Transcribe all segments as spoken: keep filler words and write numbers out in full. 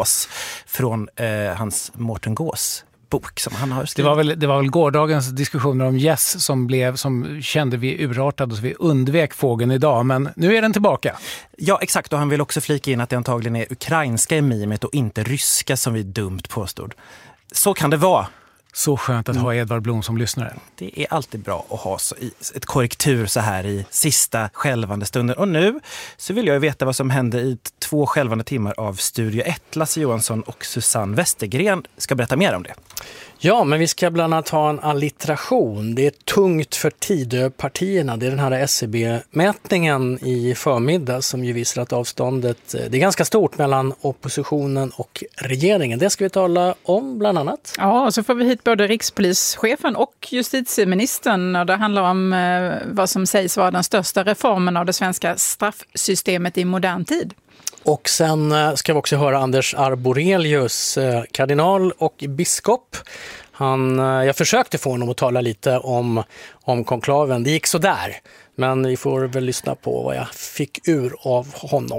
Gås från eh, hans Mårten Gås bok som han har skrivit. Det var väl, det var väl gårdagens diskussioner om Yes som blev, som kände vi urartade så vi undvek fågeln idag, men nu är den tillbaka. Ja, exakt, och han vill också flika in att det antagligen är ukrainska i mimet och inte ryska som vi dumt påstod. Så kan det vara. Så skönt att ha Edvard Blom som lyssnare. Det är alltid bra att ha så i, ett korrektur så här i sista skälvande stunden. Och nu så vill jag veta vad som hände i två skälvande timmar av Studio ett. Lasse Johansson och Susanne Westergren ska berätta mer om det. Ja, men vi ska bland annat ha en alliteration. Det är tungt för Tidöpartierna. Det är den här S C B-mätningen i förmiddag som ju visar att avståndet det är ganska stort mellan oppositionen och regeringen. Det ska vi tala om bland annat. Ja, och så får vi hit både rikspolischefen och justitieministern. Och det handlar om eh, vad som sägs vara den största reformen av det svenska straffsystemet i modern tid. Och sen ska vi också höra Anders Arborelius, kardinal och biskop. Han, jag försökte få honom att tala lite om, om konklaven. Det gick så där, men vi får väl lyssna på vad jag fick ur av honom.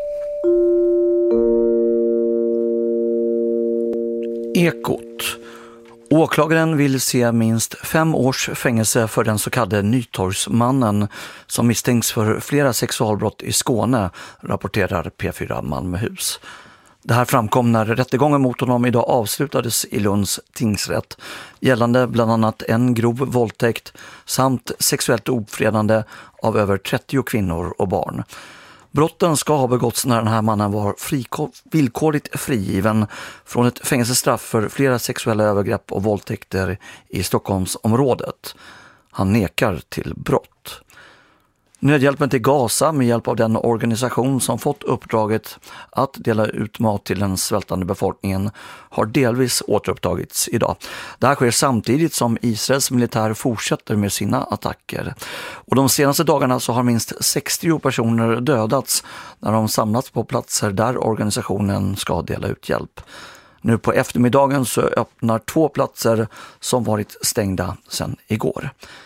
Ekot. Åklagaren vill se minst fem års fängelse för den så kallade Nytorgsmannen som misstänks för flera sexualbrott i Skåne, rapporterar P fyra Malmöhus. Det här framkom när rättegången mot honom idag avslutades i Lunds tingsrätt, gällande bland annat en grov våldtäkt samt sexuellt ofredande av över trettio kvinnor och barn. Brotten ska ha begåtts när den här mannen var friko- villkorligt frigiven från ett fängelsestraff för flera sexuella övergrepp och våldtäkter i Stockholmsområdet. Han nekar till brott. Nödhjälpen till Gaza med hjälp av den organisation som fått uppdraget att dela ut mat till den svältande befolkningen har delvis återupptagits idag. Det här sker samtidigt som Israels militär fortsätter med sina attacker. Och de senaste dagarna så har minst sextio personer dödats när de samlats på platser där organisationen ska dela ut hjälp. Nu på eftermiddagen så öppnar två platser som varit stängda sedan igår.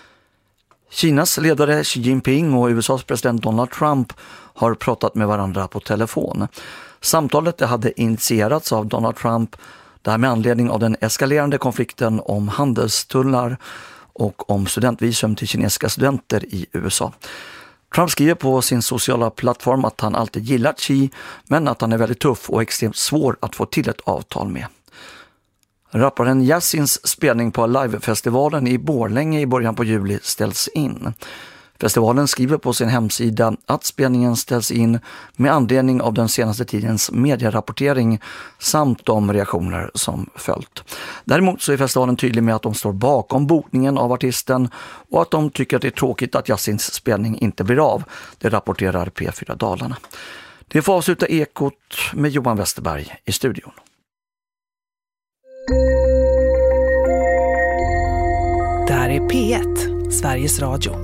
Kinas ledare Xi Jinping och U S A:s president Donald Trump har pratat med varandra på telefon. Samtalet hade initierats av Donald Trump där med anledning av den eskalerande konflikten om handelstullar och om studentvisum till kinesiska studenter i U S A. Trump skriver på sin sociala plattform att han alltid gillat Xi men att han är väldigt tuff och extremt svår att få till ett avtal med. Rapparen Yassins spelning på livefestivalen i Borlänge i början på juli ställs in. Festivalen skriver på sin hemsida att spelningen ställs in med anledning av den senaste tidens medierapportering samt de reaktioner som följt. Däremot så är festivalen tydlig med att de står bakom bokningen av artisten och att de tycker att det är tråkigt att Yassins spelning inte blir av. Det rapporterar P fyra Dalarna. Det får avsluta Ekot med Johan Westerberg i studion. Det här är P ett, Sveriges Radio.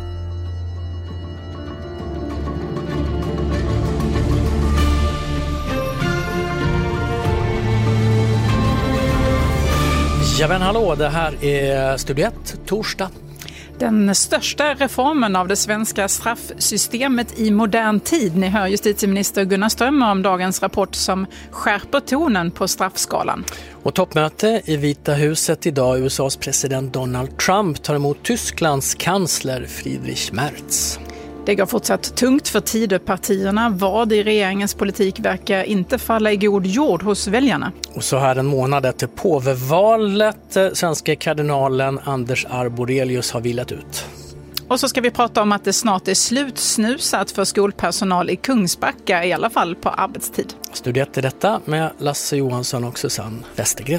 Ja men hallå, det här är Studio ett, torsdag. Den största reformen av det svenska straffsystemet i modern tid. Ni hör justitieminister Gunnar Strömmer om dagens rapport som skärper tonen på straffskalan. Och toppmöte i Vita huset idag. U S A:s president Donald Trump tar emot Tysklands kansler Friedrich Merz. Det går fortsatt tungt för Tidöpartierna. Vad i regeringens politik verkar inte falla i god jord hos väljarna. Och så här en månad efter påvevalet, svenska kardinalen Anders Arborelius har vilat ut. Och så ska vi prata om att det snart är slutsnusat för skolpersonal i Kungsbacka, i alla fall på arbetstid. Studiet är detta med Lasse Johansson och Susanne Westergren.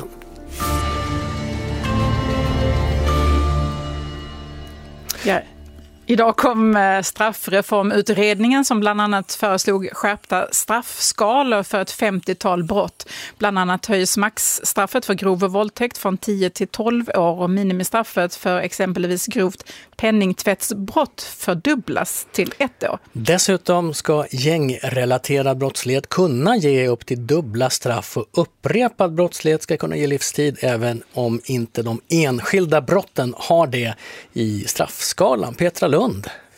Ja. Idag kom straffreformutredningen som bland annat föreslog skärpta straffskalor för ett femtiotal brott. Bland annat höjs maxstraffet för grov våldtäkt från tio till tolv år och minimistraffet för exempelvis grovt penningtvättsbrott fördubblas till ett år. Dessutom ska gängrelaterad brottslighet kunna ge upp till dubbla straff och upprepad brottslighet ska kunna ge livstid även om inte de enskilda brotten har det i straffskalan. Petra Lund,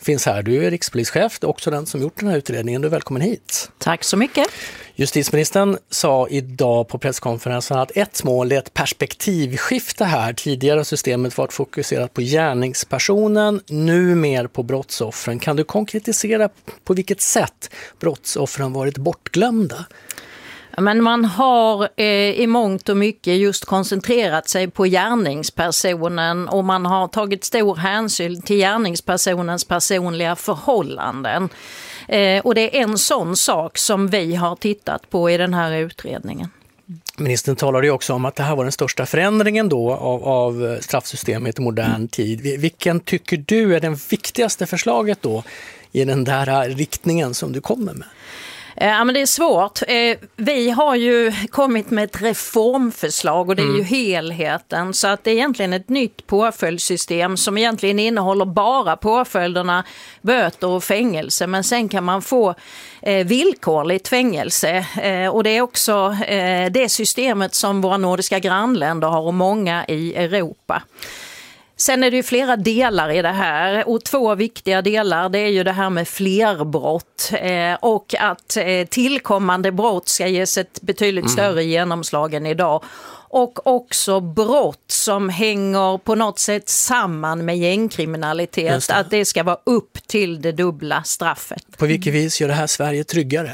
finns här. Du är rikspolischef, också den som gjort den här utredningen. Du är välkommen hit. Tack så mycket. Justitieministern sa idag på presskonferensen att ett mål är ett perspektivskifte här. Tidigare har systemet varit fokuserat på gärningspersonen, nu mer på brottsoffren. Kan du konkretisera på vilket sätt brottsoffren varit bortglömda? Men man har eh, i mångt och mycket just koncentrerat sig på gärningspersonen och man har tagit stor hänsyn till gärningspersonens personliga förhållanden. Eh, och det är en sån sak som vi har tittat på i den här utredningen. Ministern talade ju också om att det här var den största förändringen då av, av straffsystemet i modern mm. tid. Vilken tycker du är det viktigaste förslaget då i den där riktningen som du kommer med? Ja, men det är svårt. Vi har ju kommit med ett reformförslag och det är ju mm. helheten. Så att det är egentligen ett nytt påföljdssystem som egentligen innehåller bara påföljderna böter och fängelse. Men sen kan man få villkorligt fängelse. Och det är också det systemet som våra nordiska grannländer har och många i Europa. Sen är det ju flera delar i det här och två viktiga delar, det är ju det här med flerbrott eh, och att eh, tillkommande brott ska ges ett betydligt mm. större genomslag än idag. Och också brott som hänger på något sätt samman med gängkriminalitet, det. Att det ska vara upp till det dubbla straffet. På vilket vis gör det här Sverige tryggare?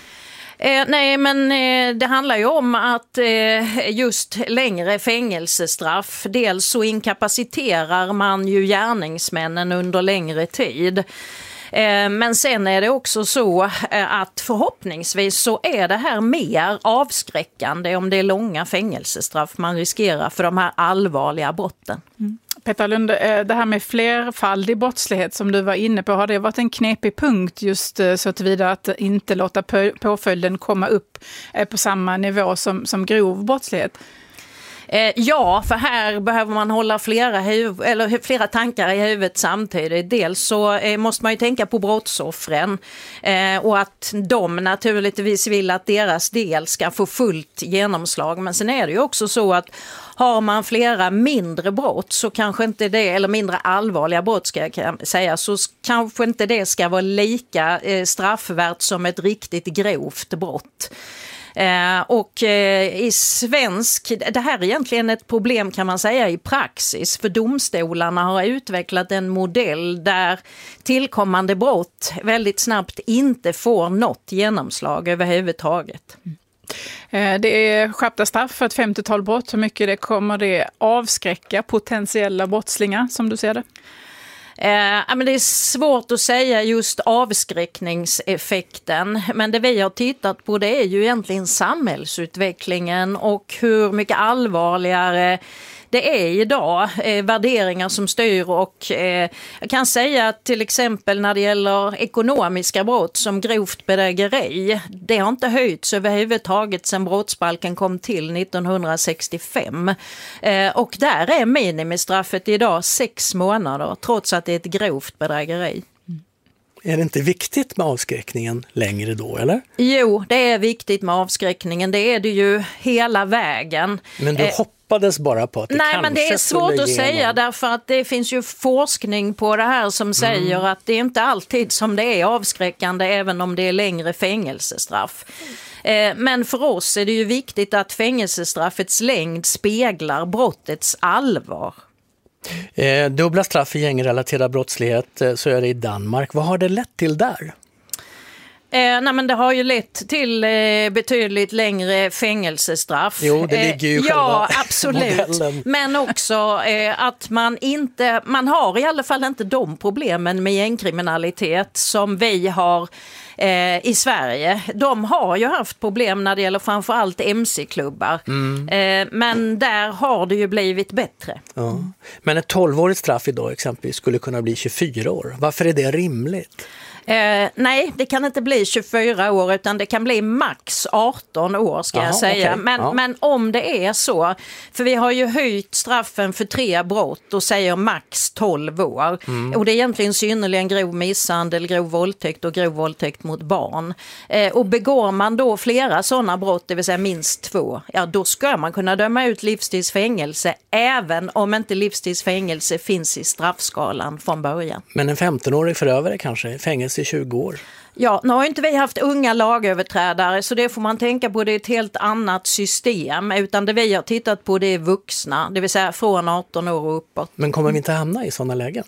Eh, nej, men eh, det handlar ju om att eh, just längre fängelsestraff, dels så inkapaciterar man ju gärningsmännen under längre tid. Eh, men sen är det också så eh, att förhoppningsvis så är det här mer avskräckande om det är långa fängelsestraff man riskerar för de här allvarliga brotten. Mm. Peter Lund, det här med flerfaldig brottslighet som du var inne på, har det varit en knepig punkt just så tillvida att inte låta påföljden komma upp på samma nivå som, som grov brottslighet? Ja, för här behöver man hålla flera, huv- eller flera tankar i huvudet samtidigt. Dels så måste man ju tänka på brottsoffren och att de naturligtvis vill att deras del ska få fullt genomslag. Men sen är det ju också så att har man flera mindre brott så kanske inte det, eller mindre allvarliga brott ska jag säga, så kanske inte det ska vara lika straffvärt som ett riktigt grovt brott. Eh, och eh, i svensk, det här är egentligen ett problem kan man säga i praxis, för domstolarna har utvecklat en modell där tillkommande brott väldigt snabbt inte får något genomslag överhuvudtaget. Mm. Det är skärpta straff för ett femtiotal brott. Hur mycket det kommer det avskräcka potentiella brottslingar som du ser det? Eh, men det är svårt att säga just avskräckningseffekten, men det vi har tittat på det är ju egentligen samhällsutvecklingen och hur mycket allvarligare det är idag, eh, värderingar som styr och eh, jag kan säga att till exempel när det gäller ekonomiska brott som grovt bedrägeri, det har inte höjts överhuvudtaget sedan brottsbalken kom till nittonhundrasextiofem. Eh, och där är minimistraffet idag sex månader trots att det är ett grovt bedrägeri. Är det inte viktigt med avskräckningen längre då, eller? Jo, det är viktigt med avskräckningen. Det är det ju hela vägen. Men du eh, hoppades bara på att det nej, kanske men det är svårt att genom... säga därför att det finns ju forskning på det här som säger mm. att det är inte alltid som det är avskräckande även om det är längre fängelsestraff. Eh, men för oss är det ju viktigt att fängelsestraffets längd speglar brottets allvar. Eh, dubbla straff för gängrelaterad brottslighet, eh, så är det i Danmark. Vad har det lett till där? Eh, nej men det har ju lett till eh, betydligt längre fängelsestraff. Jo, det ligger ju eh, själva ja, absolut. modellen. Men också eh, att man inte, man har i alla fall inte de problemen med gängkriminalitet som vi har eh, i Sverige. De har ju haft problem när det gäller framförallt M C-klubbar. Mm. Eh, men där har det ju blivit bättre. Ja. Men ett tolvårigt straff idag exempelvis skulle kunna bli tjugofyra år. Varför är det rimligt? Eh, nej, det kan inte bli tjugofyra år utan det kan bli max arton år ska Aha, jag säga. Okay. Men, ja. men om det är så, för vi har ju höjt straffen för tre brott och säger max tolv år. Mm. Och det är egentligen synnerligen grov misshandel, grov våldtäkt och grov våldtäkt mot barn. Eh, och begår man då flera sådana brott, det vill säga minst två, ja då ska man kunna döma ut livstidsfängelse även om inte livstidsfängelse finns i straffskalan från början. Men en femtonårig förövare kanske, fängelse i tjugo år? Ja, nu har inte vi haft unga lagöverträdare så det får man tänka på, det är ett helt annat system, utan det vi har tittat på det är vuxna, det vill säga från arton år och uppåt. Men kommer vi inte hamna i sådana lägen?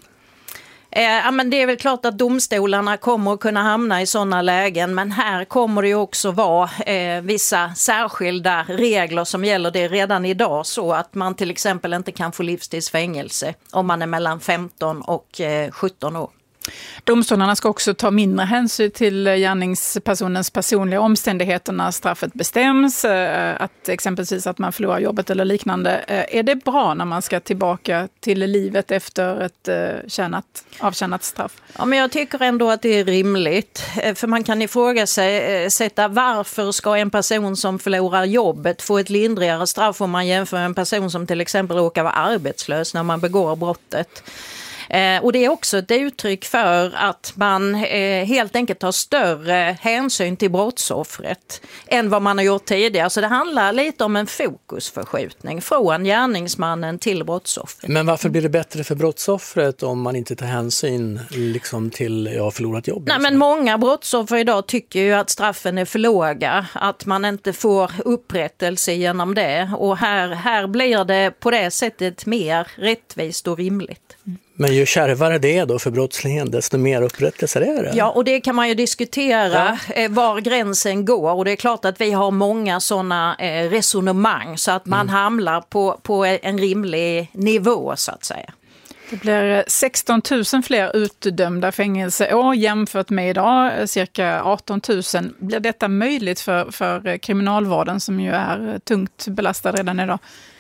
Eh, ja, men det är väl klart att domstolarna kommer att kunna hamna i sådana lägen, men här kommer det ju också vara eh, vissa särskilda regler som gäller det redan idag, så att man till exempel inte kan få livstidsfängelse om man är mellan femton och eh, sjutton år. Domstolarna ska också ta mindre hänsyn till gärningspersonens personliga omständigheter när straffet bestäms, att exempelvis att man förlorar jobbet eller liknande. Är det bra när man ska tillbaka till livet efter ett tjänat, avtjänat straff? Ja, men jag tycker ändå att det är rimligt, för man kan ifrågasätta varför ska en person som förlorar jobbet få ett lindrigare straff om man jämför med en person som till exempel råkar vara arbetslös när man begår brottet. Eh, och det är också ett uttryck för att man eh, helt enkelt tar större hänsyn till brottsoffret än vad man har gjort tidigare. Så det handlar lite om en fokusförskjutning från gärningsmannen till brottsoffret. Men varför blir det bättre för brottsoffret om man inte tar hänsyn liksom till jag har förlorat jobb? Nej, men många brottsoffer idag tycker ju att straffen är för låga, att man inte får upprättelse genom det. Och här, här blir det på det sättet mer rättvist och rimligt. Men ju kärvare det är då för brottslingen, desto mer upprättelse är det. Ja, och det kan man ju diskutera ja. var gränsen går. Och det är klart att vi har många sådana eh, resonemang så att man mm. hamnar på, på en rimlig nivå så att säga. Det blir sexton tusen fler utdömda fängelseår jämfört med idag, cirka arton tusen. Blir detta möjligt för, för kriminalvården som ju är tungt belastad redan idag?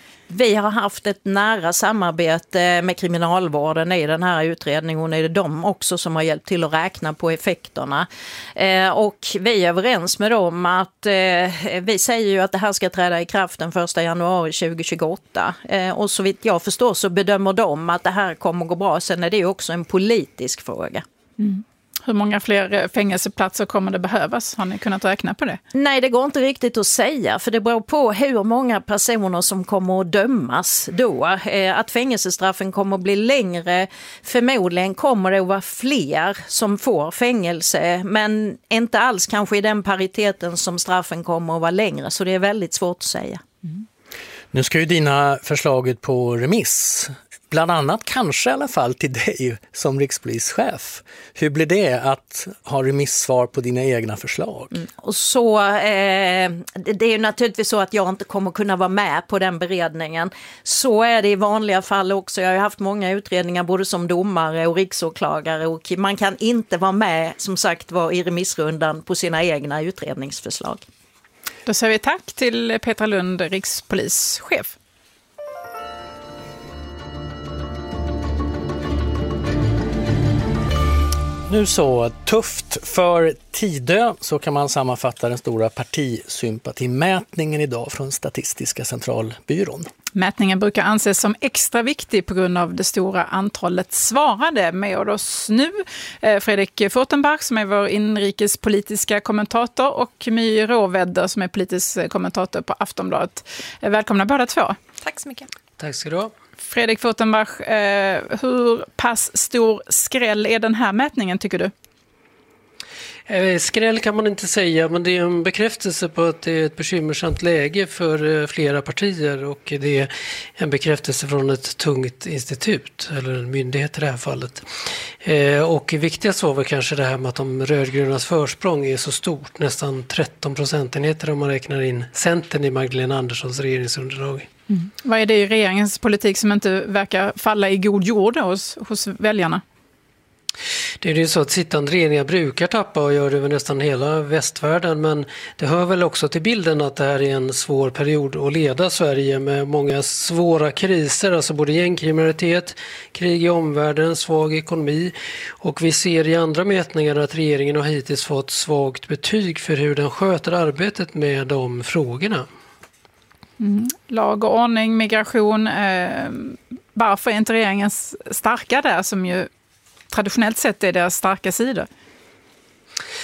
Vi har haft ett nära samarbete med kriminalvården i den här utredningen och det är de också som har hjälpt till att räkna på effekterna. Eh, och vi är överens med dem att eh, vi säger ju att det här ska träda i kraft den första januari tjugohundratjugoåtta. Eh, och så vitt jag förstår så bedömer de att det här kommer gå bra. Sen är det ju också en politisk fråga. Mm. Hur många fler fängelseplatser kommer det behövas? Har ni kunnat räkna på det? Nej, det går inte riktigt att säga, för det beror på hur många personer som kommer att dömas då. Att fängelsestraffen kommer att bli längre, förmodligen kommer det att vara fler som får fängelse, men inte alls kanske i den pariteten som straffen kommer att vara längre, så det är väldigt svårt att säga. Mm. Nu ska ju dina förslag ut på remiss. Bland annat kanske i alla fall till dig som rikspolischef. Hur blir det att ha remissvar på dina egna förslag? Mm. Och så, eh, det är ju naturligtvis så att jag inte kommer kunna vara med på den beredningen. Så är det i vanliga fall också. Jag har ju haft många utredningar både som domare och riksåklagare och man kan inte vara med som sagt var i remissrundan på sina egna utredningsförslag. Då säger vi tack till Petra Lund, rikspolischef. Nu så, tufft för Tidö, så kan man sammanfatta den stora partisympatimätningen idag från Statistiska centralbyrån. Mätningen brukar anses som extra viktig på grund av det stora antalet svarade. Med oss nu Fredrik Furtenbach som är vår inrikespolitiska kommentator och My Råvedder som är politisk kommentator på Aftonbladet. Välkomna båda två. Tack så mycket. Tack ska du ha. Fredrik Furtenbach, hur pass stor skräll är den här mätningen tycker du? Skräll kan man inte säga, men det är en bekräftelse på att det är ett bekymmersamt läge för flera partier och det är en bekräftelse från ett tungt institut, eller en myndighet i det här fallet. Och viktigast var väl kanske det här med att de rödgrönas försprång är så stort, nästan tretton procentenheter om man räknar in Centern i Magdalena Anderssons regeringsunderlag. Mm. Vad är det i regeringens politik som inte verkar falla i god jord hos, hos väljarna? Det är ju så att sittande regeringar brukar tappa och gör det över nästan hela västvärlden, men det hör väl också till bilden att det här är en svår period att leda Sverige med många svåra kriser, alltså både gängkriminalitet, krig i omvärlden, svag ekonomi, och vi ser i andra mätningar att regeringen har hittills fått svagt betyg för hur den sköter arbetet med de frågorna. Mm. Lag och ordning, migration, eh, varför är inte regeringen starka där som ju traditionellt sett är deras starka sidor?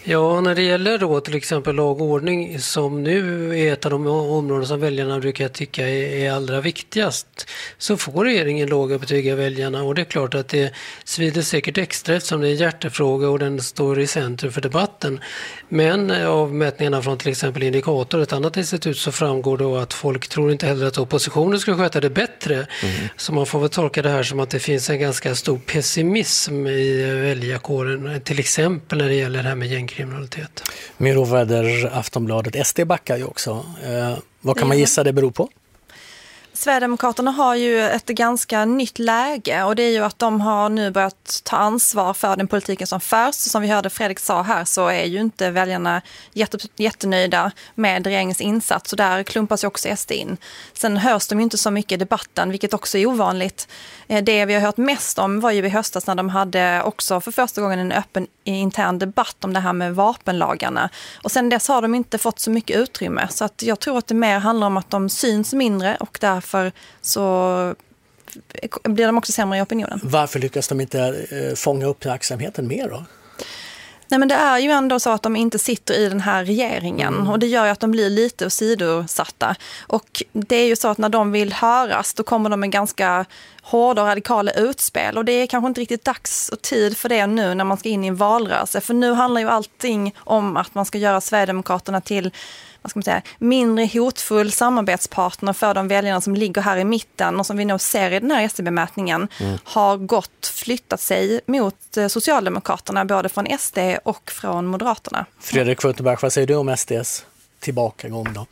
Ja, när det gäller då till exempel lag och ordning som nu är ett av de områden som väljarna brukar tycka är allra viktigast, så får regeringen låga betyg av väljarna, och det är klart att det svider säkert extra eftersom det är en hjärtefråga och den står i centrum för debatten. Men av mätningarna från till exempel Indikator, ett annat institut, så framgår då att folk tror inte heller att oppositionen skulle sköta det bättre. Mm. Så man får väl tolka det här som att det finns en ganska stor pessimism i väljarkåren, till exempel när det gäller det här med gängkriminalitet. Miro Väder, Aftonbladet. S D backar ju också. Eh, vad kan man gissa det beror på? Sverigedemokraterna har ju ett ganska nytt läge, och det är ju att de har nu börjat ta ansvar för den politiken som förs. Som vi hörde Fredrik sa här, så är ju inte väljarna jätte, jättenöjda med regeringens insats, och där klumpas ju också S D in. Sen hörs de ju inte så mycket i debatten, vilket också är ovanligt. Det vi har hört mest om var ju i höstas när de hade också för första gången en öppen intern debatt om det här med vapenlagarna. Och sen dess har de inte fått så mycket utrymme, så att jag tror att det mer handlar om att de syns mindre, och därför så blir de också sämre i opinionen. Varför lyckas de inte eh, fånga upp uppmärksamheten mer då? Nej, men det är ju ändå så att de inte sitter i den här regeringen, mm. och det gör ju att de blir lite åsidosatta. Och det är ju så att när de vill höras, då kommer de med ganska hårda och radikala utspel, och det är kanske inte riktigt dags och tid för det nu när man ska in i en valrörelse. För nu handlar ju allting om att man ska göra Sverigedemokraterna till, vad ska man säga, mindre hotfull samarbetspartner för de väljarna som ligger här i mitten, och som vi nu ser i den här S D B-mätningen mm. har gått flyttat sig mot Socialdemokraterna, både från S D och från Moderaterna. Fredrik Wurtenberg, vad säger du om S Ds tillbakagång då?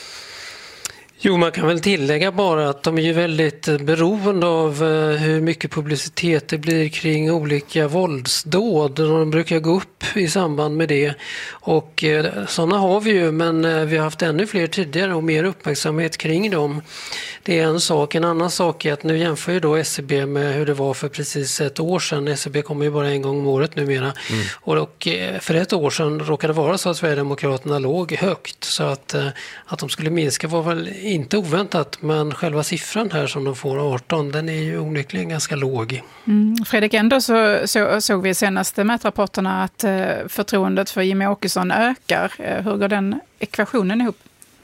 Jo, man kan väl tillägga bara att de är ju väldigt beroende av hur mycket publicitet det blir kring olika våldsdåd. De brukar gå upp i samband med det, och sådana har vi ju, men vi har haft ännu fler tidigare och mer uppmärksamhet kring dem. Det är en sak. En annan sak är att nu jämför ju då S C B med hur det var för precis ett år sedan. S C B kommer ju bara en gång om året numera. Mm. Och för ett år sedan råkade det vara så att Sverigedemokraterna låg högt, så att, att de skulle minska var väl inte oväntat, men själva siffran här som de får, arton, den är ju onekligen ganska låg. Mm. Fredrik, ändå så, så såg vi i senaste mätrapporterna att eh, förtroendet för Jimmie Åkesson ökar. Eh, hur går den ekvationen ihop?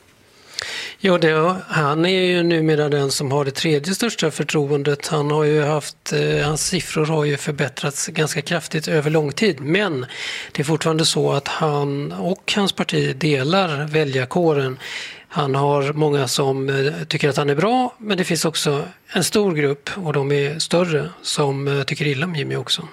Ja, det, han är ju numera den som har det tredje största förtroendet. Han har ju haft, eh, hans siffror har ju förbättrats ganska kraftigt över lång tid. Men det är fortfarande så att han och hans parti delar väljarkåren. Han har många som tycker att han är bra, men det finns också en stor grupp, och de är större, som tycker illa om Jimmie också.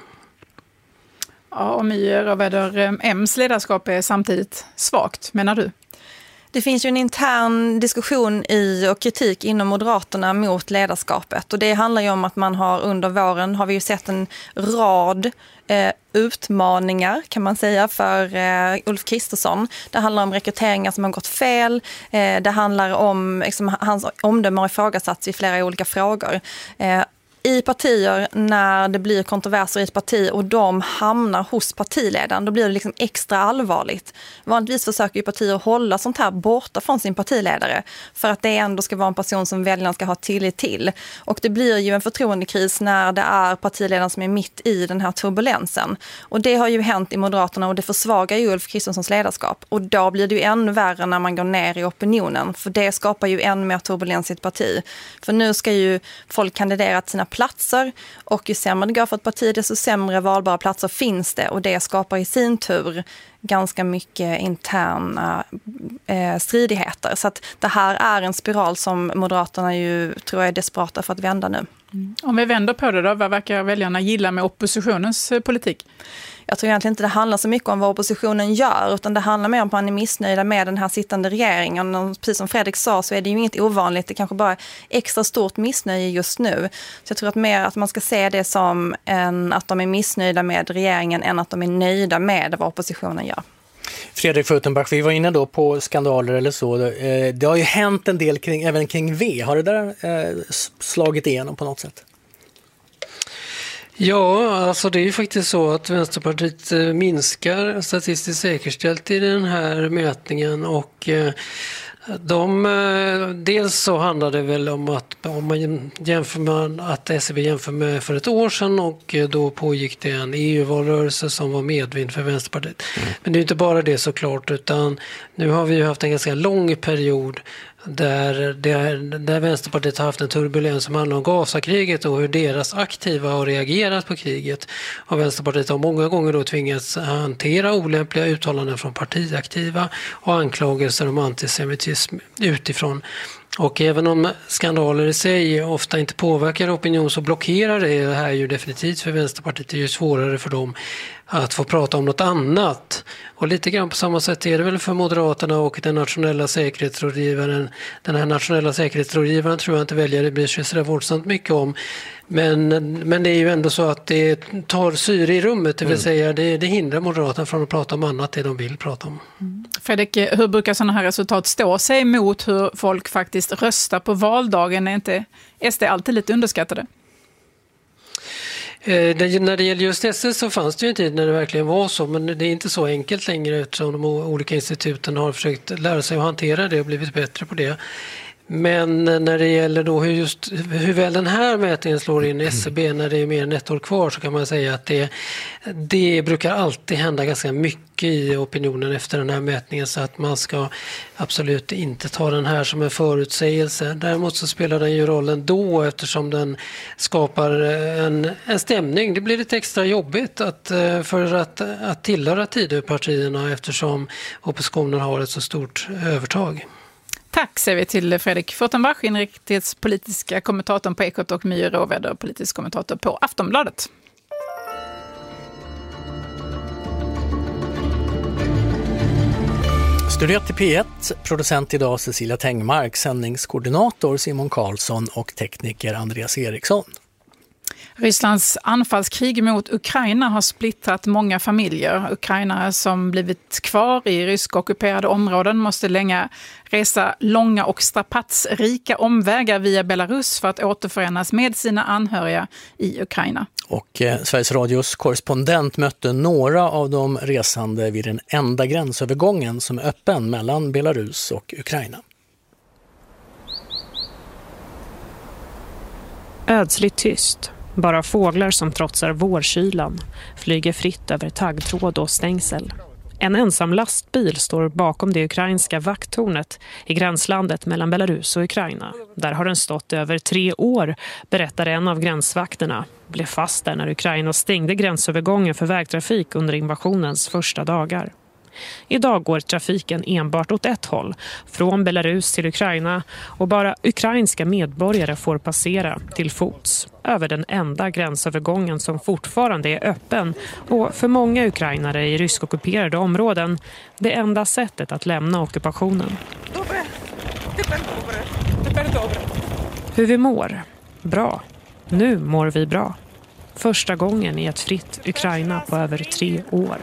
Ja, och My Råväder, M:s ledarskap är samtidigt svagt, menar du? Det finns ju en intern diskussion i och kritik inom Moderaterna mot ledarskapet, och det handlar ju om att man har under våren har vi ju sett en rad eh, utmaningar kan man säga för eh, Ulf Kristersson. Det handlar om rekryteringar som har gått fel, eh, det handlar om liksom, hans omdöme har ifrågasatts i flera olika frågor. Eh, I partier, när det blir kontroverser i ett parti och de hamnar hos partiledaren, då blir det liksom extra allvarligt. Vanligtvis försöker ju partier hålla sånt här borta från sin partiledare, för att det ändå ska vara en person som väljarna ska ha tillit till. Och det blir ju en förtroendekris när det är partiledaren som är mitt i den här turbulensen. Och det har ju hänt i Moderaterna, och det försvagar ju Ulf Kristerssons ledarskap. Och då blir det ju ännu värre när man går ner i opinionen, för det skapar ju ännu mer turbulens i ett parti. För nu ska ju folk kandidera till sina platser, och ju sämre det går för ett parti, desto sämre valbara platser finns det, och det skapar i sin tur ganska mycket interna eh, stridigheter. Så att det här är en spiral som Moderaterna ju tror jag är desperata för att vända nu. Mm. Om vi vänder på det då, vad verkar väljarna gilla med oppositionens eh, politik? Jag tror egentligen inte det handlar så mycket om vad oppositionen gör, utan det handlar mer om att man är missnöjda med den här sittande regeringen. Och precis som Fredrik sa så är det ju inget ovanligt, det kanske bara extra stort missnöje just nu. Så jag tror att mer att man ska se det som en, att de är missnöjda med regeringen än att de är nöjda med vad oppositionen gör. Fredrik Wurtenberg, vi var inne då på skandaler eller så. Det har ju hänt en del kring, även kring V. Har det där eh, slagit igenom på något sätt? Ja, alltså det är ju faktiskt så att Vänsterpartiet minskar statistiskt säkerställt i den här mätningen, och De, dels så handlar det väl om att om man jämför med att S C B jämför med för ett år sedan och då pågick det en E U-valrörelse som var medvind för Vänsterpartiet. Mm. Men det är inte bara det såklart, utan nu har vi ju haft en ganska lång period där, där, där Vänsterpartiet har haft en turbulens som handlar om Gazakriget och hur deras aktiva har reagerat på kriget. Och Vänsterpartiet har många gånger då tvingats hantera olämpliga uttalanden från partiaktiva och anklagelser om antisemitism utifrån. Och även om skandaler i sig ofta inte påverkar opinion så blockerar det här ju definitivt för Vänsterpartiet. Det är ju svårare för dem att få prata om något annat. Och lite grann på samma sätt är det väl för Moderaterna och den nationella säkerhetsrådgivaren. Den här nationella säkerhetsrådgivaren tror jag inte väljare bryr sig så våldsamt mycket om. Men, men det är ju ändå så att det tar syre i rummet, det vill mm. säga det, det hindrar Moderaterna från att prata om annat det de vill prata om. Mm. Fredrik, hur brukar sådana här resultat stå sig mot hur folk faktiskt röstar på valdagen? Är inte S D alltid lite underskattade? Eh, det, när det gäller just S S så fanns det ju en tid när det verkligen var så, men det är inte så enkelt längre eftersom de olika instituten har försökt lära sig att hantera det och blivit bättre på det. Men när det gäller då hur, just, hur väl den här mätningen slår in i S C B när det är mer än ett år kvar, så kan man säga att det, det brukar alltid hända ganska mycket i opinionen efter den här mätningen, så att man ska absolut inte ta den här som en förutsägelse. Däremot så spelar den ju rollen då eftersom den skapar en, en stämning. Det blir lite extra jobbigt att, för att, att tillhöra Tidöpartierna eftersom oppositionen har ett så stort övertag. Tack säger vi till Fredrik Furtenbach, inrikespolitiska kommentatorn på Ekot, och My Råväder, politisk kommentator på Aftonbladet. Studiet i P ett, producent idag Cecilia Tengmark, sändningskoordinator Simon Karlsson och tekniker Andreas Eriksson. Rysslands anfallskrig mot Ukraina har splittrat många familjer. Ukrainare som blivit kvar i rysk-ockuperade områden måste länge resa långa och strapatsrika omvägar via Belarus för att återförenas med sina anhöriga i Ukraina. Och eh, Sveriges Radios korrespondent mötte några av de resande vid den enda gränsövergången som är öppen mellan Belarus och Ukraina. Ödsligt tyst. Bara fåglar som trotsar vårkylan flyger fritt över taggtråd och stängsel. En ensam lastbil står bakom det ukrainska vakttornet i gränslandet mellan Belarus och Ukraina. Där har den stått över tre år, berättar en av gränsvakterna. Blev fast där när Ukraina stängde gränsövergången för vägtrafik under invasionens första dagar. Idag går trafiken enbart åt ett håll, från Belarus till Ukraina, och bara ukrainska medborgare får passera till fots över den enda gränsövergången som fortfarande är öppen och för många ukrainare i ryskockuperade områden det enda sättet att lämna ockupationen. Hur vi mår? Bra. Nu mår vi bra. Första gången i ett fritt Ukraina på över tre år.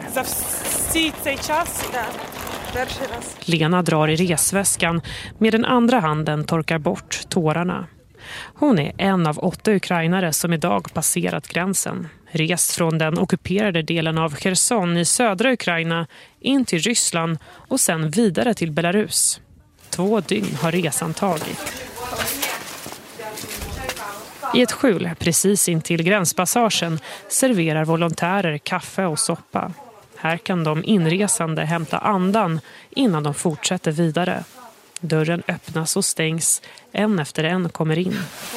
Lena drar i resväskan, med den andra handen torkar bort tårarna. Hon är en av åtta ukrainare som idag passerat gränsen. Rest från den ockuperade delen av Kherson i södra Ukraina in till Ryssland och sen vidare till Belarus. Två dygn har resan tagit. I ett skjul precis intill gränspassagen serverar volontärer kaffe och soppa. Här kan de inresande hämta andan innan de fortsätter vidare. Dörren öppnas och stängs. En efter en kommer in.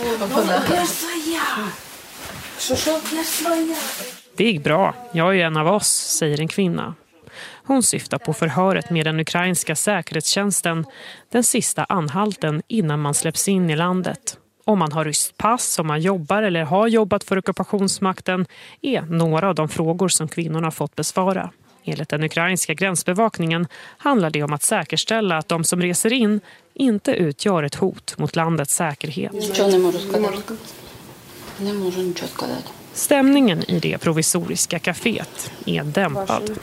Det gick bra. Jag är ju en av oss, säger en kvinna. Hon syftar på förhöret med den ukrainska säkerhetstjänsten. Den sista anhalten innan man släpps in i landet. Om man har ryskt pass, om man jobbar eller har jobbat för ockupationsmakten är några av de frågor som kvinnorna fått besvara. Enligt den ukrainska gränsbevakningen handlar det om att säkerställa att de som reser in inte utgör ett hot mot landets säkerhet. Stämningen i det provisoriska kaféet är dämpad.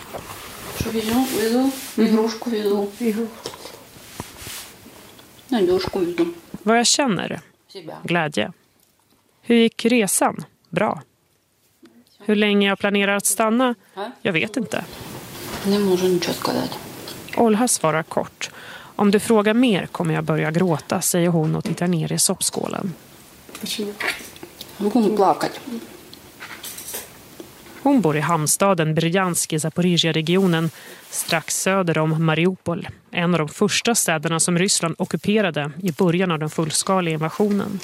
Vad jag känner? Glädje. Hur gick resan? Bra. Hur länge jag planerar att stanna? Jag vet inte. Olha svarar kort. Om du frågar mer kommer jag börja gråta, säger hon och tittar ner i soppskålen. Hon bor i hamnstaden Bryansk i Zaporizjzja-regionen strax söder om Mariupol, en av de första städerna som Ryssland ockuperade i början av den fullskaliga invasionen.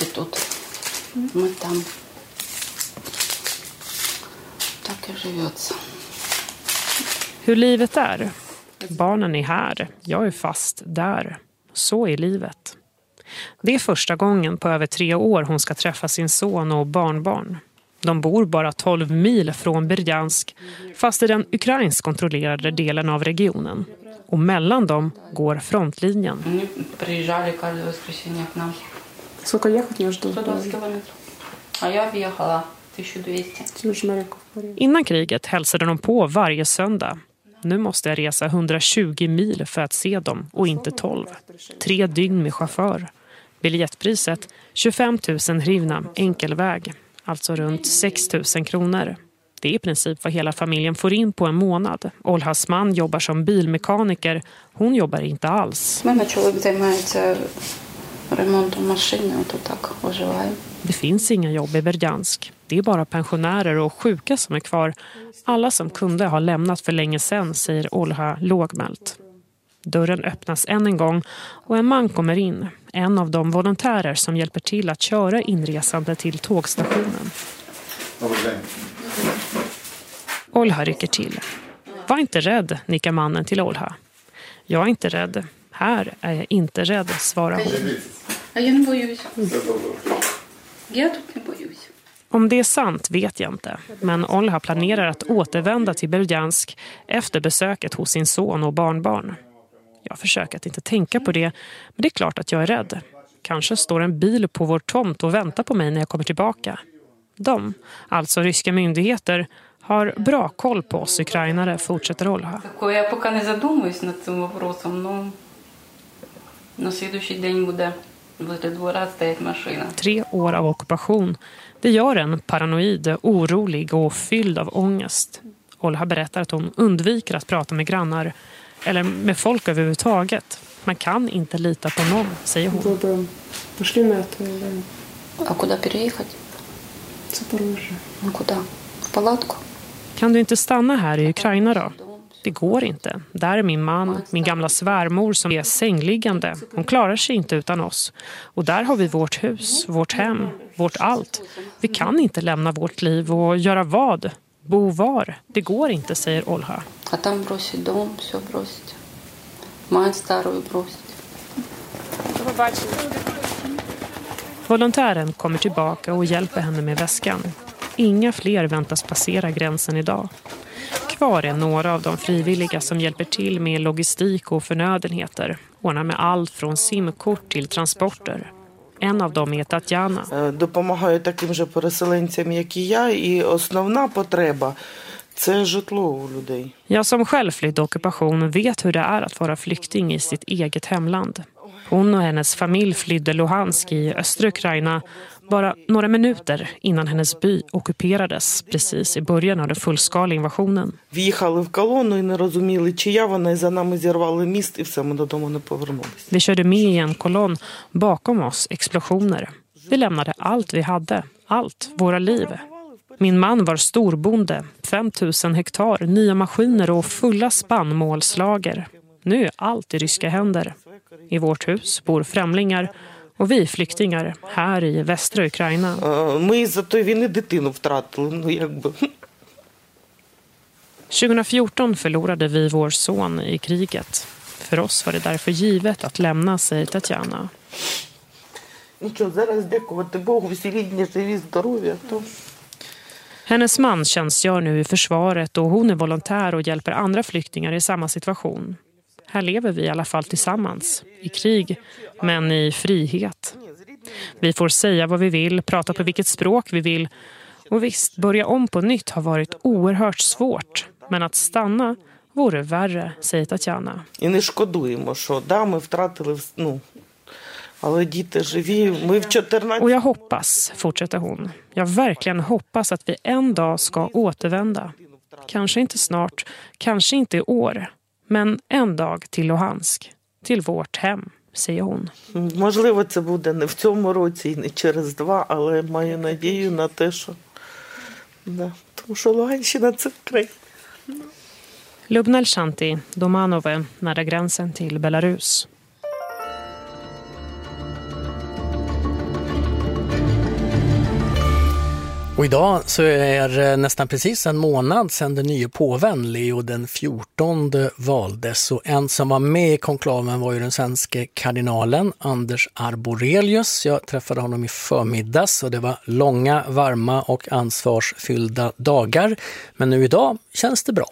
Hur livet är? Barnen är här, jag är fast där. Så är livet. Det är första gången på över tre år hon ska träffa sin son och barnbarn. De bor bara tolv mil från Bryansk, fast i den ukrainsk kontrollerade delen av regionen. Och mellan dem går frontlinjen. Innan kriget hälsade de på varje söndag. Nu måste jag resa hundratjugo mil för att se dem och inte tolv. Tre dygn med chaufför. Biljettpriset tjugofem tusen hrivna enkelväg, alltså runt sex tusen kronor. Det är i princip vad hela familjen får in på en månad. Olhas man jobbar som bilmekaniker. Hon jobbar inte alls. Det finns inga jobb i Bryansk. Det är bara pensionärer och sjuka som är kvar. Alla som kunde har lämnat för länge sedan, säger Olha lågmält. Dörren öppnas än en gång och en man kommer in. En av de volontärer som hjälper till att köra inresande till tågstationen. Olha rycker till. Var inte rädd, nickar mannen till Olha. Jag är inte rädd. Här är jag inte rädd, svarar hon. Om det är sant vet jag inte, men Olha planerar att återvända till Bryansk efter besöket hos sin son och barnbarn. Jag försöker att inte tänka på det, men det är klart att jag är rädd. Kanske står en bil på vår tomt och väntar på mig när jag kommer tillbaka. De, alltså ryska myndigheter, har bra koll på oss ukrainare, fortsätter Olha. Tre år av ockupation. Det gör en paranoid, orolig och fylld av ångest. Olha berättar att hon undviker att prata med grannar eller med folk överhuvudtaget. Man kan inte lita på någon, säger hon. Kan du inte stanna här i Ukraina då? Det går inte. Där är min man, min gamla svärmor som är sängliggande. Hon klarar sig inte utan oss. Och där har vi vårt hus, vårt hem, vårt allt. Vi kan inte lämna vårt liv och göra vad? Bo var? Det går inte, säger Olha. Volontären kommer tillbaka och hjälper henne med väskan. Inga fler väntas passera gränsen idag. Kvar är några av de frivilliga som hjälper till med logistik och förnödenheter. Ordnar med allt från simkort till transporter. En av dem är Tatjana. Допомагаю таким же переселенцям, як і я, і основна потреба це житло у людей. Jag som själv flytt ockupation vet hur det är att vara flykting i sitt eget hemland. Hon och hennes familj flydde Luhansk i östra Ukraina bara några minuter innan hennes by ockuperades precis i början av den fullskaliga invasionen. Vi їхали в колону і не розуміли, чия вона, і за нами зірвали міст, і все, ми додому не повернулись. Vi körde med i en kolonn, bakom oss explosioner. Vi lämnade allt vi hade, allt, våra liv. Min man var storbonde, fem tusen hektar, nya maskiner och fulla spannmålslager. Nu är allt i ryska händer. I vårt hus bor främlingar och vi flyktingar här i västra Ukraina. Ми із-за тої війни дитину втратили, ну якби. tjugohundrafjorton förlorade vi vår son i kriget. För oss var det därför givet att lämna, säger Tatjana. Нічого, зараз дякувати Богу, всі рідні, живі, здорові, то... Hennes man tjänstgör nu i försvaret och hon är volontär och hjälper andra flyktingar i samma situation. Här lever vi i alla fall tillsammans, i krig, men i frihet. Vi får säga vad vi vill, prata på vilket språk vi vill. Och visst, börja om på nytt har varit oerhört svårt. Men att stanna vore värre, säger Tatjana. І не шкодуємо, що да, ми втратили, ну, але діти живі, ми в чотирнадцять... Och jag hoppas, fortsätter hon, jag verkligen hoppas att vi en dag ska återvända. Kanske inte snart, kanske inte i år, men en dag till Luhansk. till vårt hem, säger hon. Можливо, це буде не в цьому році і не через два, але маю надію на те, що да, тому що Луганщина – це Україна. Lubna Shanti, Domanove, nära gränsen till Belarus. Och idag så är det nästan precis en månad sedan den nya påven Leo den fjortonde valdes. Och en som var med i konklaven var ju den svenska kardinalen Anders Arborelius. Jag träffade honom i förmiddags och det var långa, varma och ansvarsfyllda dagar. Men nu idag känns det bra.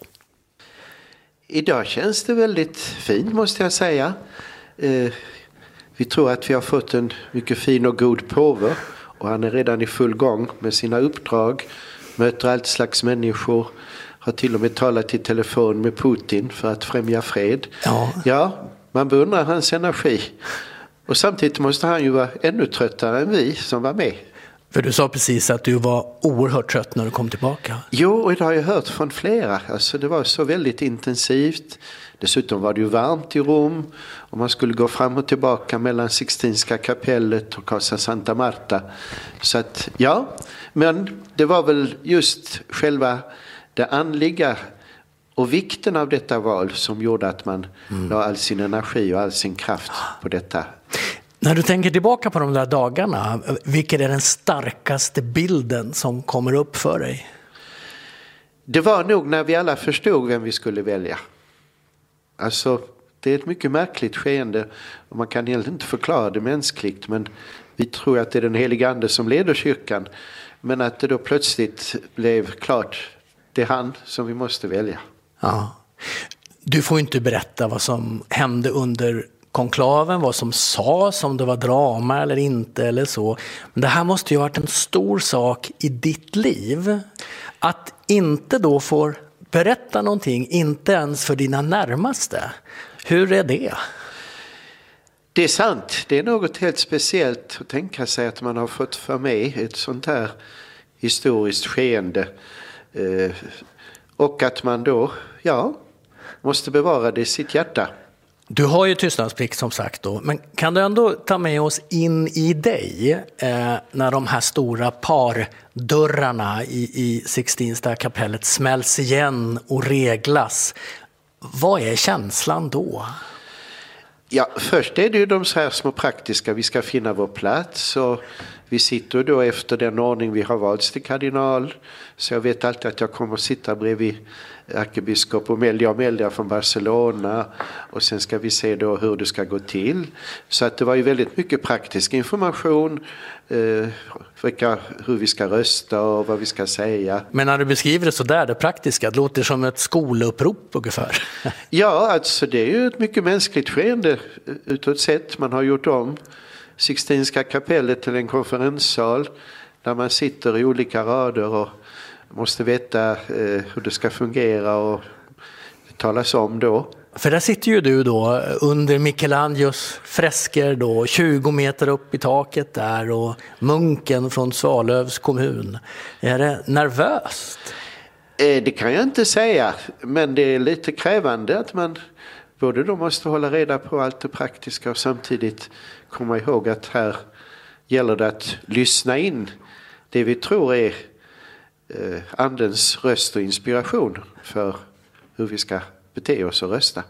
Idag känns det väldigt fint, måste jag säga. Eh, vi tror att vi har fått en mycket fin och god påve. Och han är redan i full gång med sina uppdrag. Möter allt slags människor. Har till och med talat i telefon med Putin för att främja fred. Ja, ja man beundrar hans energi. Och samtidigt måste han ju vara ännu tröttare än vi som var med. För du sa precis att du var oerhört trött när du kom tillbaka. Jo, och det har jag hört från flera. Alltså det var så väldigt intensivt. Dessutom var det ju varmt i Rom. Och man skulle gå fram och tillbaka mellan Sixtinska kapellet och Casa Santa Marta. Så att, ja. Men det var väl just själva det andliga och vikten av detta val som gjorde att man mm. la all sin energi och all sin kraft på detta. När du tänker tillbaka på de där dagarna, vilken är den starkaste bilden som kommer upp för dig? Det var nog när vi alla förstod vem vi skulle välja. Alltså, det är ett mycket märkligt skeende och man kan egentligen inte förklara det mänskligt, men vi tror att det är den heliga ande som leder kyrkan. Men att det då plötsligt blev klart, det är han som vi måste välja. Ja. Du får inte berätta vad som hände under konklaven, vad som sades, om det var drama eller inte eller så. Men det här måste ju ha varit en stor sak i ditt liv. Att inte då få berätta någonting, inte ens för dina närmaste. Hur är det? Det är sant. Det är något helt speciellt att tänka sig att man har fått för med ett sånt här historiskt skeende. Eh, och att man då, ja, måste bevara det i sitt hjärta. Du har ju tystnadsplikt som sagt då, men kan du ändå ta med oss in i dig eh, när de här stora pardörrarna i, i Sixtinska kapellet smälls igen och reglas. Vad är känslan då? Ja, först är det ju de så här små praktiska, vi ska finna vår plats och vi sitter då efter den ordning vi har valt till kardinal. Så jag vet alltid att jag kommer att sitta bredvid ärkebiskop Omelia Omelia från Barcelona och sen ska vi se då hur det ska gå till. Så att det var ju väldigt mycket praktisk information, eh, vilka, hur vi ska rösta och vad vi ska säga. Men när du beskriver det så där, det praktiska, det låter som ett skolupprop ungefär. Ja, alltså det är ju ett mycket mänskligt skeende utåt sett. Man har gjort om Sixtinska kapellet till en konferenssal där man sitter i olika rader och måste veta eh, hur det ska fungera och det talas om då. För där sitter ju du då under Michelangelos fresker då, tjugo meter upp i taket där och munken från Svalövs kommun. Är det nervöst? Eh, det kan jag inte säga, men det är lite krävande att man både då måste hålla reda på allt det praktiska och samtidigt komma ihåg att här gäller det att lyssna in det vi tror är eh, andens röst och inspiration för hur vi ska bete oss och rösta.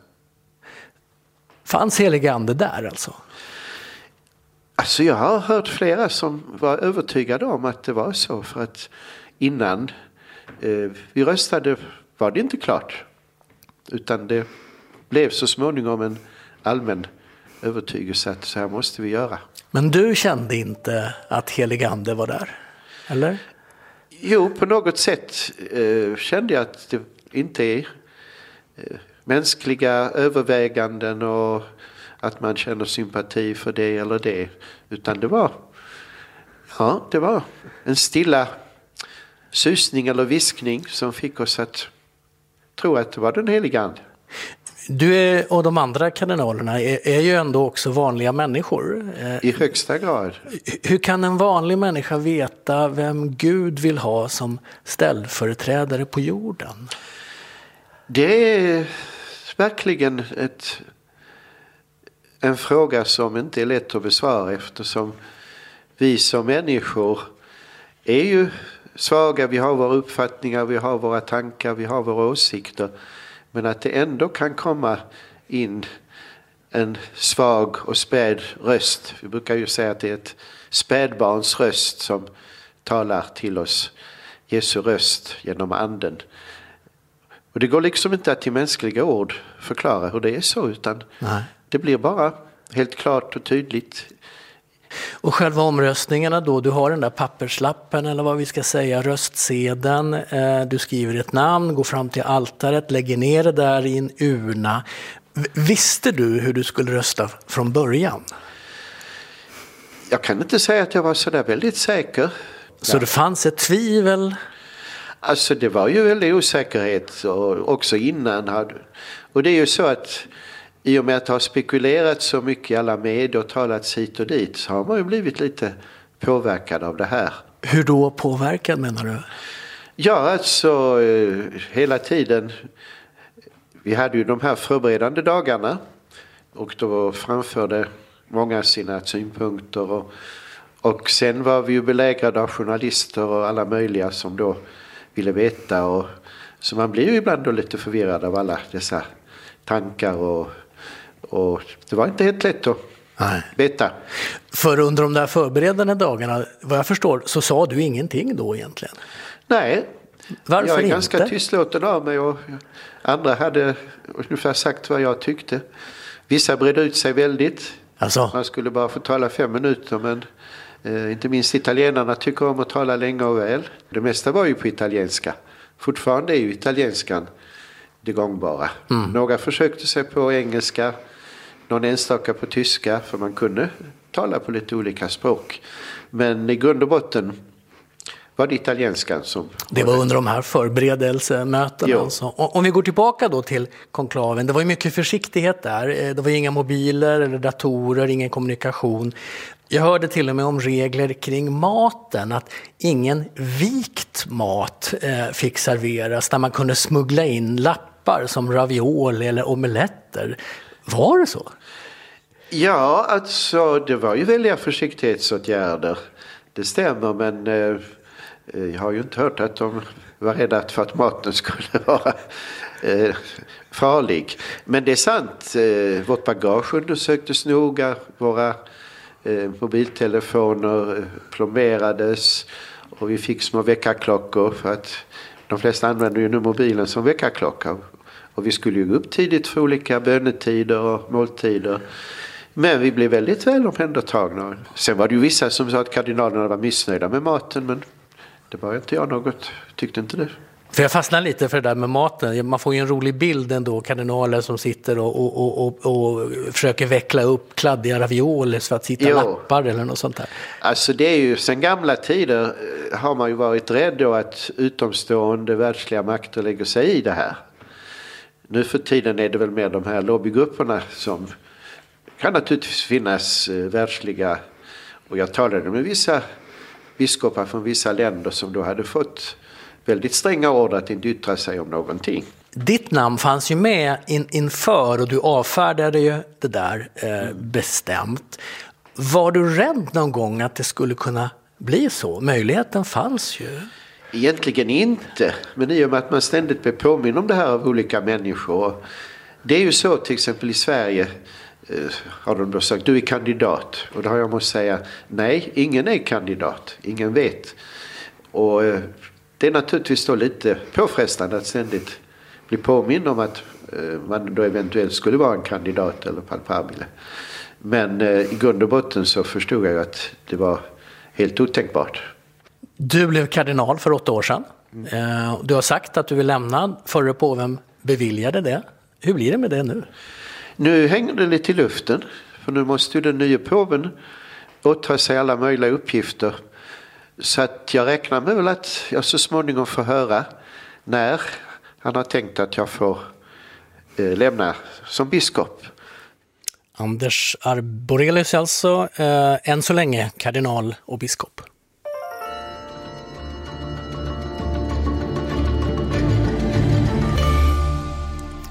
Fanns heliga ande där alltså? Alltså jag har hört flera som var övertygade om att det var så, för att innan eh, vi röstade var det inte klart, utan det blev så småningom en allmän övertygelse att så här måste vi göra. Men du kände inte att heliga ande var där, eller? Jo, på något sätt eh, kände jag att det inte är eh, mänskliga överväganden och att man känner sympati för det eller det, utan det var ja, det var en stilla susning eller viskning som fick oss att tro att det var den heliga ande. Du är, och de andra kardinalerna är, är ju ändå också vanliga människor. I högsta grad. Hur kan en vanlig människa veta vem Gud vill ha som ställföreträdare på jorden? Det är verkligen ett en fråga som inte är lätt att besvara, eftersom vi som människor är ju svaga, vi har våra uppfattningar, vi har våra tankar, vi har våra åsikter. Men att det ändå kan komma in en svag och späd röst. Vi brukar ju säga att det är ett spädbarns röst som talar till oss. Jesu röst genom anden. Och det går liksom inte att till mänskliga ord förklara hur det är så, utan Nej. det blir bara helt klart och tydligt. Och själva omröstningarna då, du har den där papperslappen eller vad vi ska säga, röstsedeln, eh, du skriver ett namn, går fram till altaret, lägger ner det där i en urna. V- visste du hur du skulle rösta från början? Jag kan inte säga att jag var så där väldigt säker. Så ja. Det fanns ett tvivel? Alltså det var ju väldigt osäkerhet och också innan. Och det är ju så att i och med att ha spekulerat så mycket i alla medier och talats hit och dit, så har man ju blivit lite påverkad av det här. Hur då påverkad menar du? Ja, alltså hela tiden. Vi hade ju de här förberedande dagarna och då framförde många sina synpunkter och, och sen var vi ju belägrade av journalister och alla möjliga som då ville veta, och så man blir ju ibland då lite förvirrad av alla dessa tankar och, och det var inte helt lätt att Nej. veta. För under de där förberedande dagarna, vad jag förstår, så sa du ingenting då egentligen? Nej, varför jag är inte? ganska tystlåten av mig och andra hade ungefär sagt vad jag tyckte. Vissa bredde ut sig väldigt. Alltså. Man skulle bara få tala fem minuter, men eh, inte minst italienarna tycker om att tala länge och väl. Det mesta var ju på italienska. Fortfarande är ju italienskan det gångbara. Mm. Några försökte sig på engelska, någon enstaka på tyska, för man kunde tala på lite olika språk. Men i grund och botten var det italienskan som... Det var under de här förberedelsemötena. Alltså. Om vi går tillbaka då till konklaven, det var ju mycket försiktighet där. Det var ju inga mobiler eller datorer, ingen kommunikation. Jag hörde till och med om regler kring maten, att ingen vikt mat eh, fick serveras, där man kunde smuggla in lappar som ravioli eller omeletter. Var det så? Ja, alltså det var ju väldiga försiktighetsåtgärder. Det stämmer, men eh, jag har ju inte hört att de var rädda för att maten skulle vara eh, farlig. Men det är sant, eh, vårt bagage undersöktes noga, våra eh, mobiltelefoner eh, plomberades och vi fick små väckarklockor, för att de flesta använder ju nu mobilen som väckarklocka. Och vi skulle ju gå upp tidigt för olika bönetider och måltider. Men vi blev väldigt väl omhändertagna. Sen var det ju vissa som sa att kardinalerna var missnöjda med maten, men det var inte jag något, tyckte inte det. För jag fastnar lite för det där med maten. Man får ju en rolig bild ändå, kardinaler som sitter och, och, och, och försöker veckla upp kladdiga raviolis för att sitta jo. lappar eller något sånt där. Alltså det är ju, sen gamla tider har man ju varit rädd då att utomstående världsliga makter lägger sig i det här. Nu för tiden är det väl mer de här lobbygrupperna som kan naturligtvis finnas eh, världsliga, och jag talade med vissa biskopar från vissa länder som då hade fått väldigt stränga order att inte yttra sig om någonting. Ditt namn fanns ju med in, inför och du avfärdade ju det där eh, bestämt. Var du rädd någon gång att det skulle kunna bli så? Möjligheten fanns ju. Egentligen inte, men i och med att man ständigt blir påminn om det här av olika människor. Det är ju så till exempel i Sverige eh, har de då sagt du är kandidat, och då har jag måste säga nej, ingen är kandidat, ingen vet. Och eh, det är naturligtvis då lite påfrestande att ständigt bli påminn om att eh, man då eventuellt skulle vara en kandidat eller palpabile. Men eh, i grund och botten så förstod jag ju att det var helt otänkbart. Du blev kardinal för åtta år sedan. Mm. Du har sagt att du vill lämna förre påven beviljade det. Hur blir det med det nu? Nu hänger det lite i luften. För nu måste ju den nya påven åta sig alla möjliga uppgifter. Så att jag räknar med väl att jag så småningom får höra när han har tänkt att jag får eh, lämna som biskop. Anders Arborelius alltså, eh, än så länge kardinal och biskop.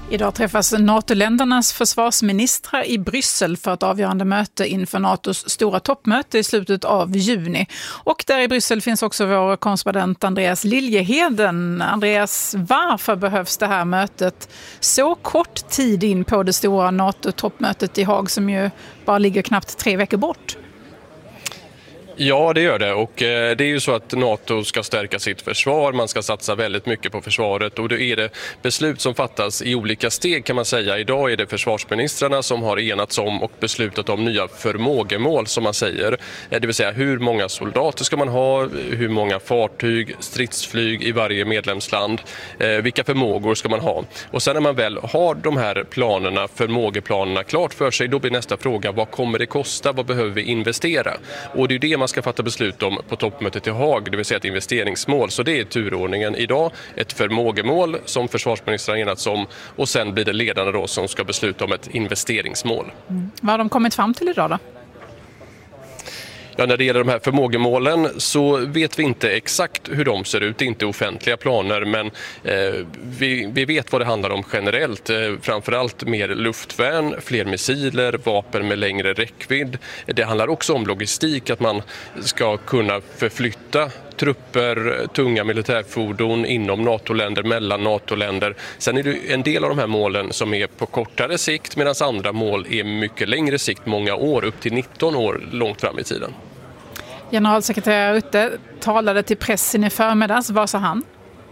Idag träffas NATO-ländernas försvarsministrar i Bryssel för ett avgörande möte inför NATOs stora toppmöte i slutet av juni. Och där i Bryssel finns också vår korrespondent Andreas Liljeheden. Andreas, varför behövs det här mötet så kort tid in på det stora NATO-toppmötet i Haag som ju bara ligger knappt tre veckor bort? Ja, det gör det, och det är ju så att NATO ska stärka sitt försvar, man ska satsa väldigt mycket på försvaret och då är det beslut som fattas i olika steg kan man säga. Idag är det försvarsministrarna som har enats om och beslutat om nya förmågemål som man säger. Det vill säga hur många soldater ska man ha, hur många fartyg, stridsflyg i varje medlemsland, vilka förmågor ska man ha. Och sen när man väl har de här planerna, förmågeplanerna klart för sig, då blir nästa fråga, vad kommer det kosta, vad behöver vi investera? Och det är det man ska fatta beslut om på toppmötet i Haag, det vill säga ett investeringsmål. Så det är turordningen idag, ett förmågemål som försvarsministrarna enats om och sen blir det ledarna då som ska besluta om ett investeringsmål. Mm. Vad har de kommit fram till idag då? Ja, när det gäller de här förmågemålen så vet vi inte exakt hur de ser ut. Det är inte offentliga planer, men eh, vi, vi vet vad det handlar om generellt. Eh, framförallt mer luftvärn, fler missiler, vapen med längre räckvidd. Det handlar också om logistik, att man ska kunna förflytta trupper, tunga militärfordon inom NATO-länder, mellan NATO-länder. Sen är det en del av de här målen som är på kortare sikt medan andra mål är mycket längre sikt, många år, upp till nitton år långt fram i tiden. Generalsekreterare Rutte talade till pressen i förmiddags. Vad sa han?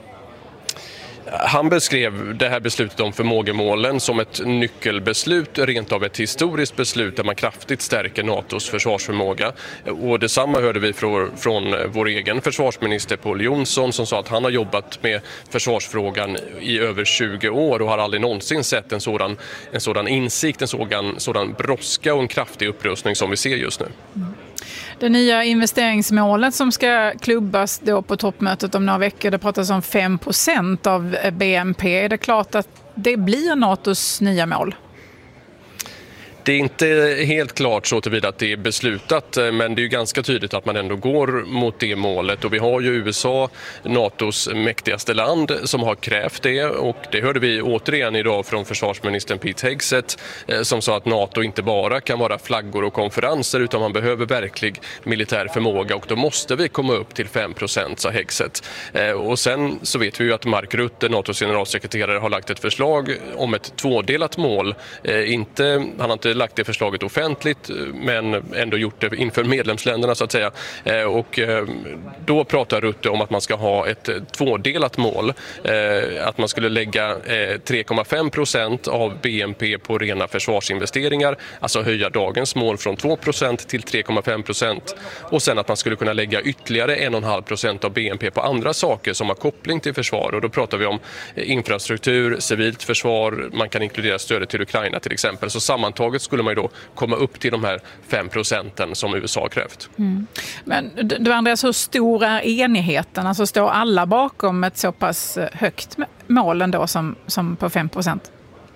Han beskrev det här beslutet om förmågemålen som ett nyckelbeslut, rent av ett historiskt beslut där man kraftigt stärker NATOs försvarsförmåga. Och detsamma hörde vi från, från vår egen försvarsminister Pål Jonson som sa att han har jobbat med försvarsfrågan i över tjugo år och har aldrig någonsin sett en sådan, en sådan insikt, en sådan, sådan brådska och en kraftig upprustning som vi ser just nu. Mm. Det nya investeringsmålet som ska klubbas då på toppmötet om några veckor, det pratas om fem procent av B N P. Är det klart att det blir NATOs nya mål? Det är inte helt klart så tillvida att det är beslutat, men det är ju ganska tydligt att man ändå går mot det målet. Och vi har ju U S A, NATOs mäktigaste land, som har krävt det. Och det hörde vi återigen idag från försvarsministern Pete Hegseth som sa att NATO inte bara kan vara flaggor och konferenser utan man behöver verklig militär förmåga och då måste vi komma upp till fem procent, sa Hegseth. Och sen så vet vi ju att Mark Rutte, NATOs generalsekreterare, har lagt ett förslag om ett tvådelat mål. Inte, han har inte lagt det förslaget offentligt men ändå gjort det inför medlemsländerna så att säga. Och då pratar Rutte om att man ska ha ett tvådelat mål. Att man skulle lägga tre komma fem procent av B N P på rena försvarsinvesteringar. Alltså höja dagens mål från två procent till tre komma fem procent. Och sen att man skulle kunna lägga ytterligare en komma fem procent av B N P på andra saker som har koppling till försvar. Och då pratar vi om infrastruktur, civilt försvar, man kan inkludera stödet till Ukraina till exempel. Så sammantaget skulle man ju då komma upp till de här fem procenten som U S A har krävt. Mm. Men du Andreas, hur stor är enigheten? Alltså står alla bakom ett så pass högt mål ändå som, som på fem procent?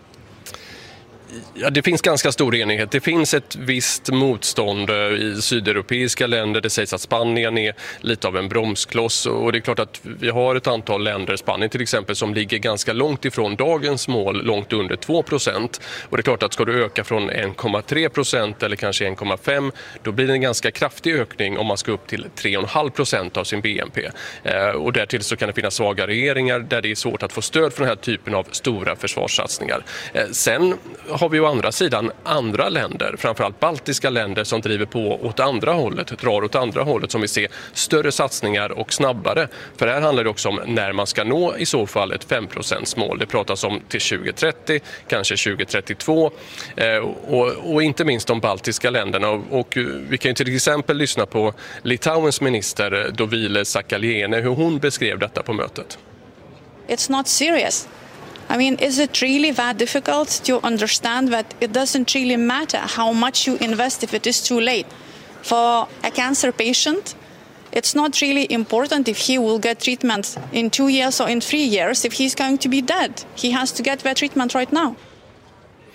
Ja, det finns ganska stor enighet. Det finns ett visst motstånd i sydeuropeiska länder. Det sägs att Spanien är lite av en bromskloss och det är klart att vi har ett antal länder, Spanien till exempel, som ligger ganska långt ifrån dagens mål, långt under två procent. Och det är klart att ska du öka från en komma tre procent eller kanske en komma fem, då blir det en ganska kraftig ökning om man ska upp till tre komma fem procent av sin B N P. Eh, och därtill så kan det finnas svaga regeringar där det är svårt att få stöd för den här typen av stora försvarssatsningar. Eh, sen har vi ju andra sidan andra länder, framförallt baltiska länder som driver på åt andra hållet, drar åt andra hållet som vi ser större satsningar och snabbare. För här handlar det också om när man ska nå i så fall ett fem procents mål. Det pratas om till tjugo trettio, kanske tjugo trettiotvå eh, och, och inte minst de baltiska länderna. Och, och vi kan ju till exempel lyssna på Litauens minister Dovile Sakaliene, hur hon beskrev detta på mötet. It's not serious. I mean, is it really that difficult to understand that it doesn't really matter how much you invest if it is too late? For a cancer patient, it's not really important if he will get treatment in two years or in three years if he's going to be dead. He has to get that treatment right now.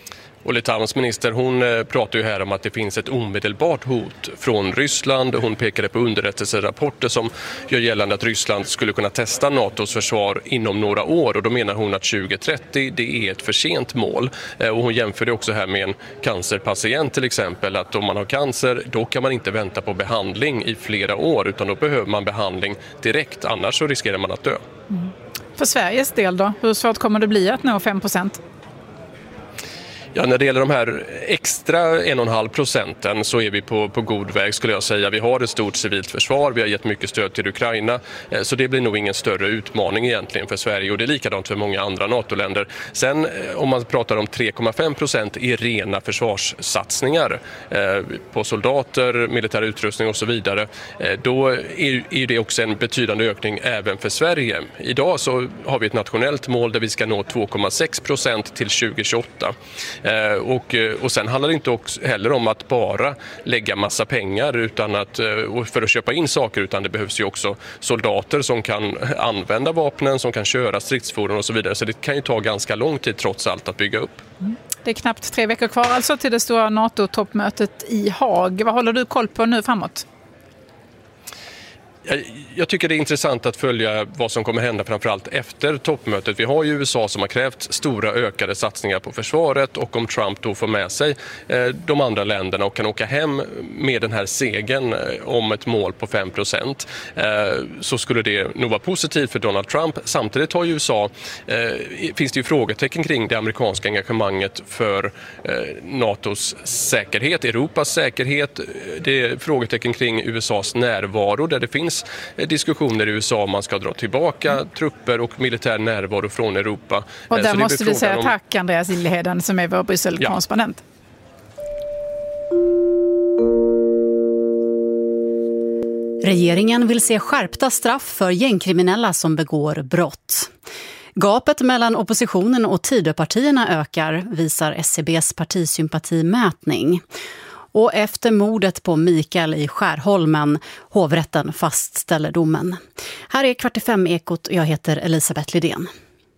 Och Litauens minister, hon pratar ju här om att det finns ett omedelbart hot från Ryssland. Hon pekade på underrättelserapporter som gör gällande att Ryssland skulle kunna testa NATOs försvar inom några år. Och då menar hon att tjugo trettio det är ett för sent mål. Och hon jämför det också här med en cancerpatient till exempel. Att om man har cancer, då kan man inte vänta på behandling i flera år, utan då behöver man behandling direkt, annars så riskerar man att dö. Mm. För Sveriges del då, hur svårt kommer det bli att nå fem procent? Ja, när det gäller de här extra en komma fem procenten så är vi på, på god väg skulle jag säga. Vi har ett stort civilt försvar, vi har gett mycket stöd till Ukraina, så det blir nog ingen större utmaning egentligen för Sverige, och det är likadant för många andra NATO-länder. Sen om man pratar om tre komma fem procent i rena försvarssatsningar eh, på soldater, militär utrustning och så vidare, eh, då är, är det också en betydande ökning även för Sverige. Idag så har vi ett nationellt mål där vi ska nå två komma sex procent till tjugo tjugoåtta. Och, och sen handlar det inte också heller om att bara lägga massa pengar utan att, för att köpa in saker, utan det behövs ju också soldater som kan använda vapnen, som kan köra stridsfordon och så vidare. Så det kan ju ta ganska lång tid trots allt att bygga upp. Mm. Det är knappt tre veckor kvar alltså till det stora NATO-toppmötet i Haag. Vad håller du koll på nu framåt? Jag tycker det är intressant att följa vad som kommer hända framförallt efter toppmötet. Vi har ju U S A som har krävt stora ökade satsningar på försvaret, och om Trump då får med sig de andra länderna och kan åka hem med den här segern om ett mål på fem procent, så skulle det nog vara positivt för Donald Trump. Samtidigt har ju U S A, finns det ju frågetecken kring det amerikanska engagemanget för NATOs säkerhet, Europas säkerhet. Det är frågetecken kring U S As närvaro där det finns diskussioner i U S A om man ska dra tillbaka mm. trupper och militär närvaro från Europa. Och där måste vi säga om... tack Andreas Liljeheden som är vår Bryssel-korrespondent. Ja. Regeringen vill se skärpta straff för gängkriminella som begår brott. Gapet mellan oppositionen och Tidöpartierna ökar, visar S C B:s partisympatimätning. Och efter mordet på Mikael i Skärholmen, hovrätten fastställer domen. Här är Kvart i fem Ekot och jag heter Elisabeth Lidén.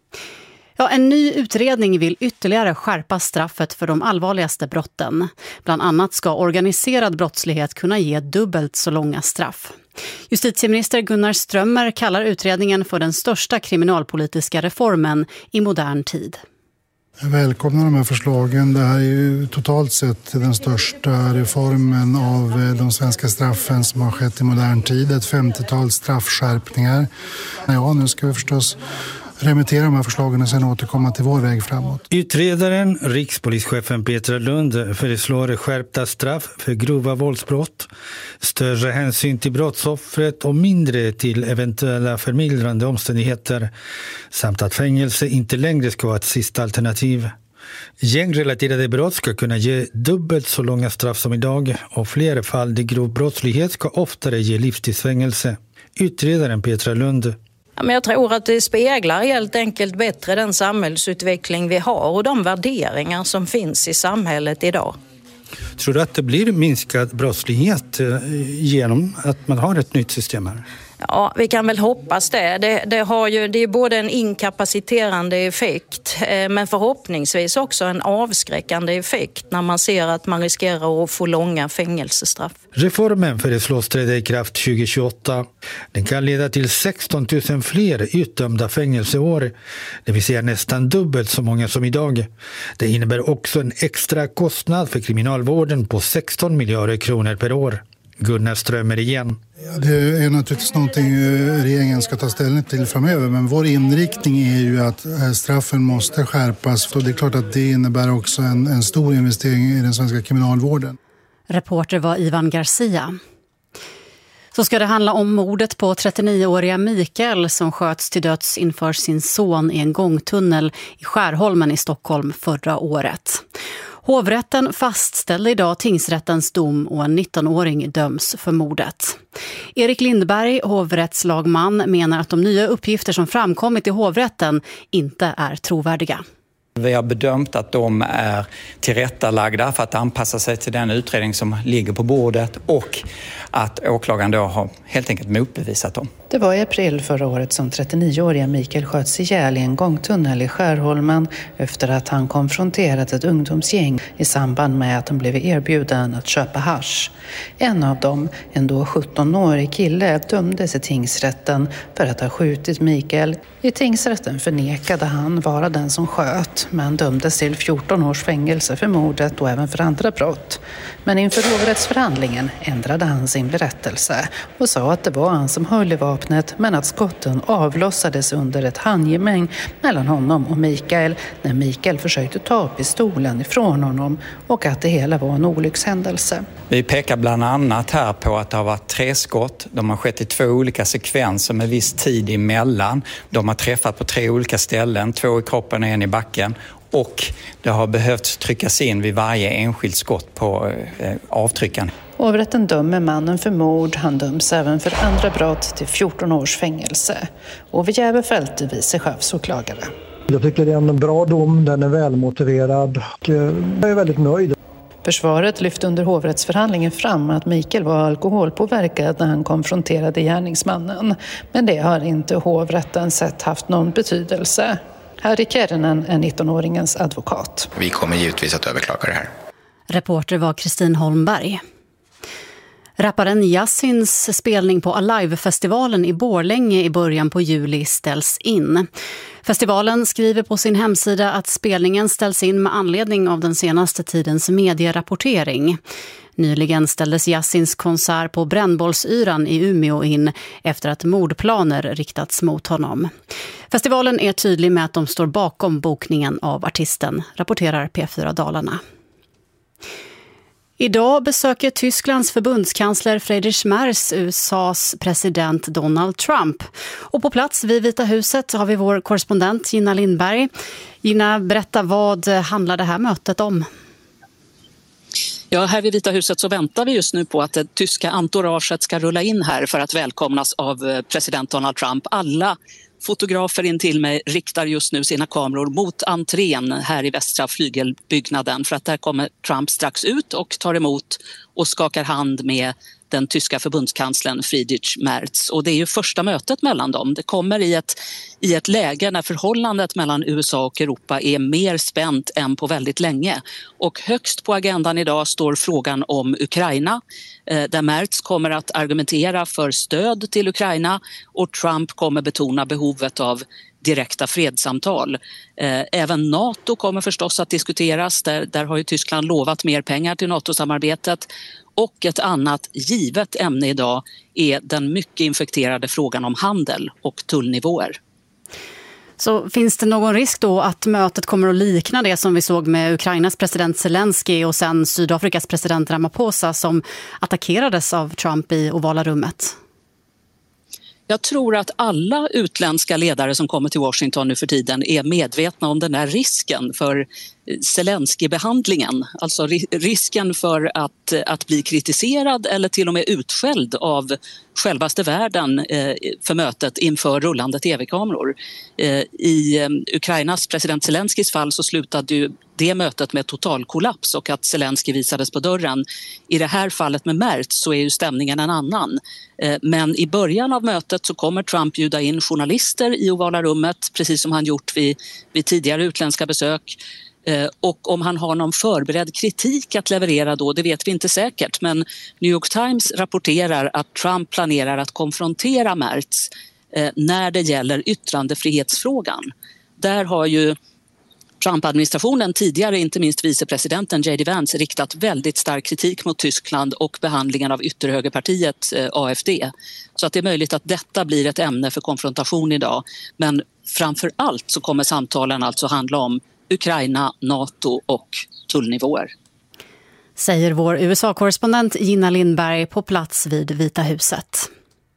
Ja, en ny utredning vill ytterligare skärpa straffet för de allvarligaste brotten. Bland annat ska organiserad brottslighet kunna ge dubbelt så långa straff. Justitieminister Gunnar Strömmer kallar utredningen för den största kriminalpolitiska reformen i modern tid. Jag välkomnar de här förslagen. Det här är ju totalt sett den största reformen av de svenska straffen som har skett i modern tid. Ett femtiotal straffskärpningar. Ja, nu ska vi förstås remittera de här förslagen och sen återkomma till vår väg framåt. Utredaren, rikspolischefen Petra Lund, föreslår skärpta straff för grova våldsbrott, större hänsyn till brottsoffret och mindre till eventuella förmildrande omständigheter, samt att fängelse inte längre ska vara ett sista alternativ. Gängrelaterade brott ska kunna ge dubbelt så långa straff som idag, och fler fall där grov brottslighet ska oftare ge livstidsfängelse. Utredaren Petra Lund. Men jag tror att det speglar helt enkelt bättre den samhällsutveckling vi har och de värderingar som finns i samhället idag. Tror du att det blir minskad brottslighet genom att man har ett nytt system här? Ja, vi kan väl hoppas det. Det, det, har ju, det är både en inkapaciterande effekt men förhoppningsvis också en avskräckande effekt när man ser att man riskerar att få långa fängelsestraff. Reformen föreslås träda i kraft tjugo tjugoåtta. Den kan leda till sexton tusen fler utdömda fängelseår, det vill säga nästan dubbelt så många som idag. Det innebär också en extra kostnad för kriminalvården på sexton miljarder kronor per år. Gunnar Strömmer igen. Ja, det är naturligtvis någonting regeringen ska ta ställning till framöver, men vår inriktning är ju att straffen måste skärpas, och det är klart att det innebär också en, en stor investering i den svenska kriminalvården. Reporter var Ivan Garcia. Så ska det handla om mordet på trettionioåriga Mikael som sköts till döds inför sin son i en gångtunnel i Skärholmen i Stockholm förra året. Hovrätten fastställde idag tingsrättens dom och en nittonåring döms för mordet. Erik Lindberg, hovrättslagman, menar att de nya uppgifter som framkommit i hovrätten inte är trovärdiga. Vi har bedömt att de är tillrättalagda för att anpassa sig till den utredning som ligger på bordet och att åklagaren då har helt enkelt motbevisat dem. Det var i april förra året som trettionioåriga Mikael sköts ihjäl i en gångtunnel i Skärholmen efter att han konfronterat ett ungdomsgäng i samband med att de blev erbjuden att köpa hasch. En av dem, en då sjuttonårig kille, dömdes i tingsrätten för att ha skjutit Mikael. I tingsrätten förnekade han vara den som sköt, men dömdes till fjorton års fängelse för mordet och även för andra brott. Men inför hovrättsförhandlingen ändrade han sin berättelse och sa att det var han som höll i vapnet, men att skotten avlossades under ett handgemäng mellan honom och Mikael när Mikael försökte ta pistolen ifrån honom, och att det hela var en olyckshändelse. Vi pekar bland annat här på att det har varit tre skott. De har skett i två olika sekvenser med viss tid emellan. De har träffat på tre olika ställen, två i kroppen och en i backen. Och det har behövt tryckas in vid varje enskilt skott på eh, avtryckaren. Hovrätten dömer mannen för mord. Han döms även för andra brott till fjorton års fängelse. Ove Jäberfeldt är vicechefsåklagare. Jag tycker det är en bra dom, den är välmotiverad och jag är väldigt nöjd. Försvaret lyfte under hovrättsförhandlingen fram att Mikael var alkoholpåverkad när han konfronterade gärningsmannen. Men det har inte hovrätten sett haft någon betydelse. Harry Kernen är nittonåringens advokat. Vi kommer givetvis att överklaga det här. Reporter var Kristin Holmberg. Rapparen Yassins spelning på Alive-festivalen i Borlänge i början på juli ställs in. Festivalen skriver på sin hemsida att spelningen ställs in med anledning av den senaste tidens medierapportering. Nyligen ställdes Yassins konsert på Brännbollsyran i Umeå in efter att mordplaner riktats mot honom. Festivalen är tydlig med att de står bakom bokningen av artisten, rapporterar P fyra Dalarna. Idag besöker Tysklands förbundskansler Friedrich Merz U S A:s president Donald Trump. Och på plats vid Vita huset har vi vår korrespondent Gina Lindberg. Gina, berätta, vad handlar det här mötet om? Ja, här vid Vita huset så väntar vi just nu på att det tyska entouraget ska rulla in här för att välkomnas av president Donald Trump. Alla fotografer in till mig riktar just nu sina kameror mot entrén här i västra flygelbyggnaden, för att där kommer Trump strax ut och tar emot och skakar hand med den tyska förbundskanslern Friedrich Merz. Och det är ju första mötet mellan dem. Det kommer i ett, i ett läge när förhållandet mellan U S A och Europa är mer spänt än på väldigt länge. Och högst på agendan idag står frågan om Ukraina, där Merz kommer att argumentera för stöd till Ukraina och Trump kommer betona behovet av direkta fredssamtal. Även NATO kommer förstås att diskuteras. Där, där har ju Tyskland lovat mer pengar till NATO-samarbetet. Och ett annat givet ämne idag är den mycket infekterade frågan om handel och tullnivåer. Så finns det någon risk då att mötet kommer att likna det som vi såg med Ukrainas president Zelensky och sen Sydafrikas president Ramaphosa som attackerades av Trump i ovala rummet? Jag tror att alla utländska ledare som kommer till Washington nu för tiden är medvetna om den här risken för Zelensky-behandlingen. Alltså risken för att, att bli kritiserad eller till och med utskälld av självaste världen för mötet inför rullande tv-kameror. I Ukrainas president Zelenskys fall så slutade ju det mötet med total kollaps och att Zelensky visades på dörren. I det här fallet med Merz så är ju stämningen en annan. Men i början av mötet så kommer Trump bjuda in journalister i ovala rummet, precis som han gjort vid, vid tidigare utländska besök. Och om han har någon förberedd kritik att leverera då, det vet vi inte säkert. Men New York Times rapporterar att Trump planerar att konfrontera Merz när det gäller yttrandefrihetsfrågan. Där har ju Trump-administrationen tidigare, inte minst vicepresidenten J D Vance, riktat väldigt stark kritik mot Tyskland och behandlingen av ytterhögerpartiet A F D. Så att det är möjligt att detta blir ett ämne för konfrontation idag. Men framför allt så kommer samtalen alltså handla om Ukraina, NATO och tullnivåer. Säger vår U S A-korrespondent Gina Lindberg på plats vid Vita huset.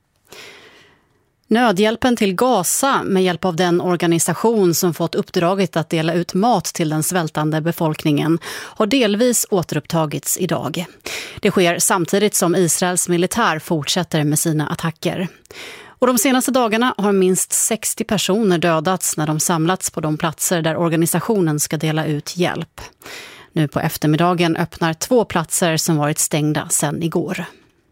Nödhjälpen till Gaza med hjälp av den organisation som fått uppdraget att dela ut mat till den svältande befolkningen har delvis återupptagits idag. Det sker samtidigt som Israels militär fortsätter med sina attacker. Och de senaste dagarna har minst sextio personer dödats när de samlats på de platser där organisationen ska dela ut hjälp. Nu på eftermiddagen öppnar två platser som varit stängda sedan igår.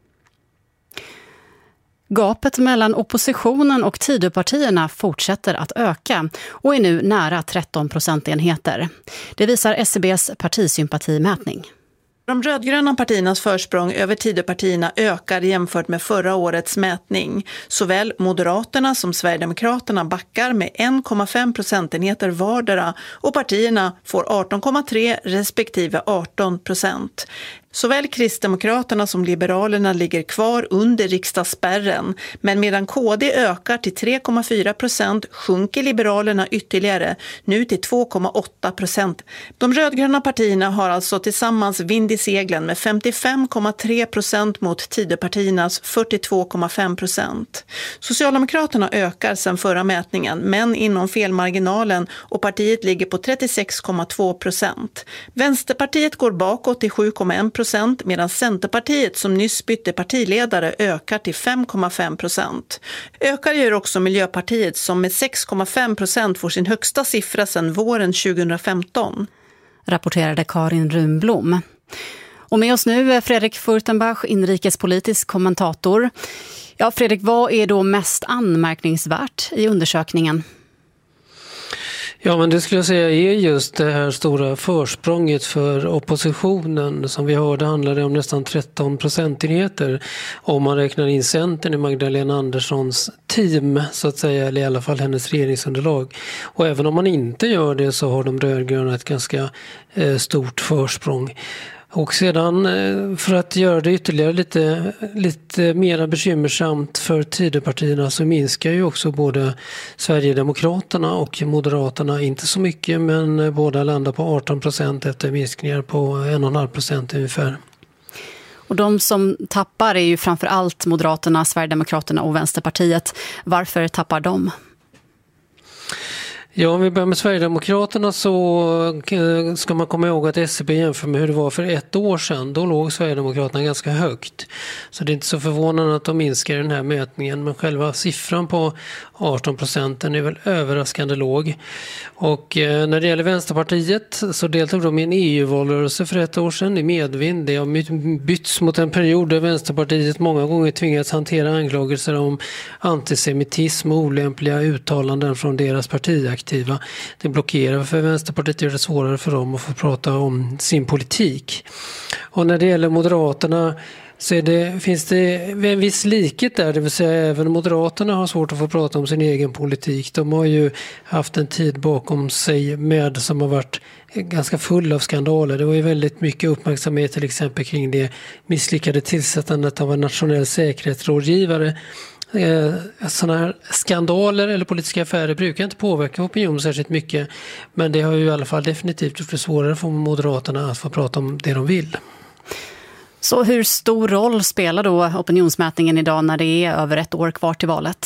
Gapet mellan oppositionen och Tidöpartierna fortsätter att öka och är nu nära tretton procentenheter. Det visar S C B:s partisympatimätning. De rödgröna partiernas försprång över Tidöpartierna ökar jämfört med förra årets mätning. Såväl Moderaterna som Sverigedemokraterna backar med en komma fem procentenheter vardera och partierna får arton komma tre respektive arton procent. Såväl Kristdemokraterna som Liberalerna ligger kvar under riksdagsspärren, men medan K D ökar till tre komma fyra procent sjunker Liberalerna ytterligare, nu till två komma åtta procent. De rödgröna partierna har alltså tillsammans vind i seglen med femtiofem komma tre procent mot Tidöpartiernas fyrtiotvå komma fem procent. Socialdemokraterna ökar sedan förra mätningen, men inom felmarginalen, och partiet ligger på trettiosex komma två procent. Vänsterpartiet går bakåt till sju komma en procent, medan Centerpartiet som nyss bytte partiledare ökar till fem komma fem procent. Ökar gör också Miljöpartiet som med sex komma fem procent får sin högsta siffra sedan våren tjugohundrafemton. Rapporterade Karin Runblom. Och med oss nu är Fredrik Furtenbach, inrikespolitisk kommentator. Ja, Fredrik, vad är då mest anmärkningsvärt i undersökningen? Ja, men det skulle jag säga är just det här stora försprånget för oppositionen. Som vi hörde handlar det om nästan tretton procentenheter om man räknar in Centern i Magdalena Anderssons team, så att säga, eller i alla fall hennes regeringsunderlag. Och även om man inte gör det så har de rödgröna ett ganska eh, stort försprång. Och sedan för att göra det ytterligare lite, lite mer bekymmersamt för Tidöpartierna så minskar ju också både Sverigedemokraterna och Moderaterna, inte så mycket, men båda landar på arton procent efter minskningar på en komma fem procent ungefär. Och de som tappar är ju framför allt Moderaterna, Sverigedemokraterna och Vänsterpartiet. Varför tappar de? Ja, om vi börjar med Sverigedemokraterna så ska man komma ihåg att S C B jämför med hur det var för ett år sedan. Då låg Sverigedemokraterna ganska högt. Så det är inte så förvånande att de minskar den här mätningen. Men själva siffran på arton procent är väl överraskande låg. Och när det gäller Vänsterpartiet så deltog de i en E U-valrörelse för ett år sedan i medvind. Det har bytts mot en period där Vänsterpartiet många gånger tvingats hantera anklagelser om antisemitism och olämpliga uttalanden från deras partiaktiva. Det blockerar för Vänsterpartiet, gör det svårare för dem att få prata om sin politik. Och när det gäller Moderaterna så är det, finns det en viss likhet där, det vill säga även Moderaterna har svårt att få prata om sin egen politik. De har ju haft en tid bakom sig med som har varit ganska full av skandaler. Det var ju väldigt mycket uppmärksamhet till exempel kring det misslyckade tillsättandet av en nationell säkerhetsrådgivare. Sådana här skandaler eller politiska affärer brukar inte påverka opinion särskilt mycket, men det har ju i alla fall definitivt gjort det svårare för Moderaterna att få prata om det de vill. Så hur stor roll spelar då opinionsmätningen idag när det är över ett år kvar till valet?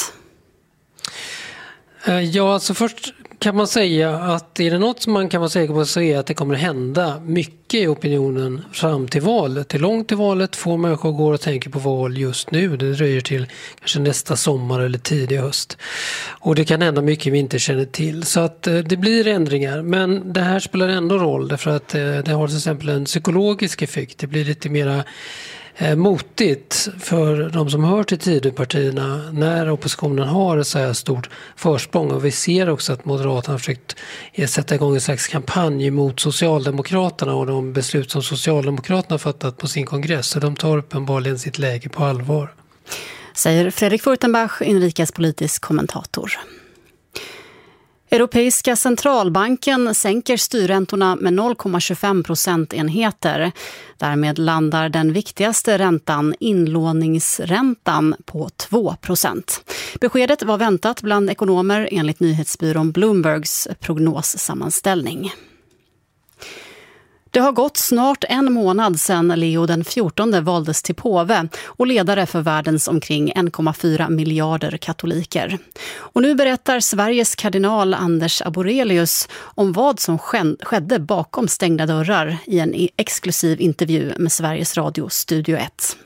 Ja, alltså först kan man säga att är det något som man kan vara säker på så är att det kommer hända mycket i opinionen fram till valet. Till långt till valet, få människor går och tänker på val just nu. Det dröjer till kanske nästa sommar eller tidig höst. Och det kan hända mycket vi inte känner till. Så att det blir ändringar. Men det här spelar ändå roll därför att det har till exempel en psykologisk effekt. Det blir lite mera motigt för de som hör till Tidöpartierna när oppositionen har ett så här stort försprång. Och vi ser också att Moderaterna har försökt sätta igång en slags kampanj mot Socialdemokraterna och de beslut som Socialdemokraterna har fattat på sin kongress. Så de tar uppenbarligen sitt läge på allvar. Säger Fredrik Furtenbach, inrikespolitisk kommentator. Europeiska centralbanken sänker styrräntorna med noll komma tjugofem procentenheter. Därmed landar den viktigaste räntan, inlåningsräntan, på två procent. Beskedet var väntat bland ekonomer enligt nyhetsbyrån Bloombergs prognossammanställning. Det har gått snart en månad sedan Leo den fjortonde valdes till påve och ledare för världens omkring en komma fyra miljarder katoliker. Och nu berättar Sveriges kardinal Anders Arborelius om vad som skedde bakom stängda dörrar i en exklusiv intervju med Sveriges Radio Studio ett.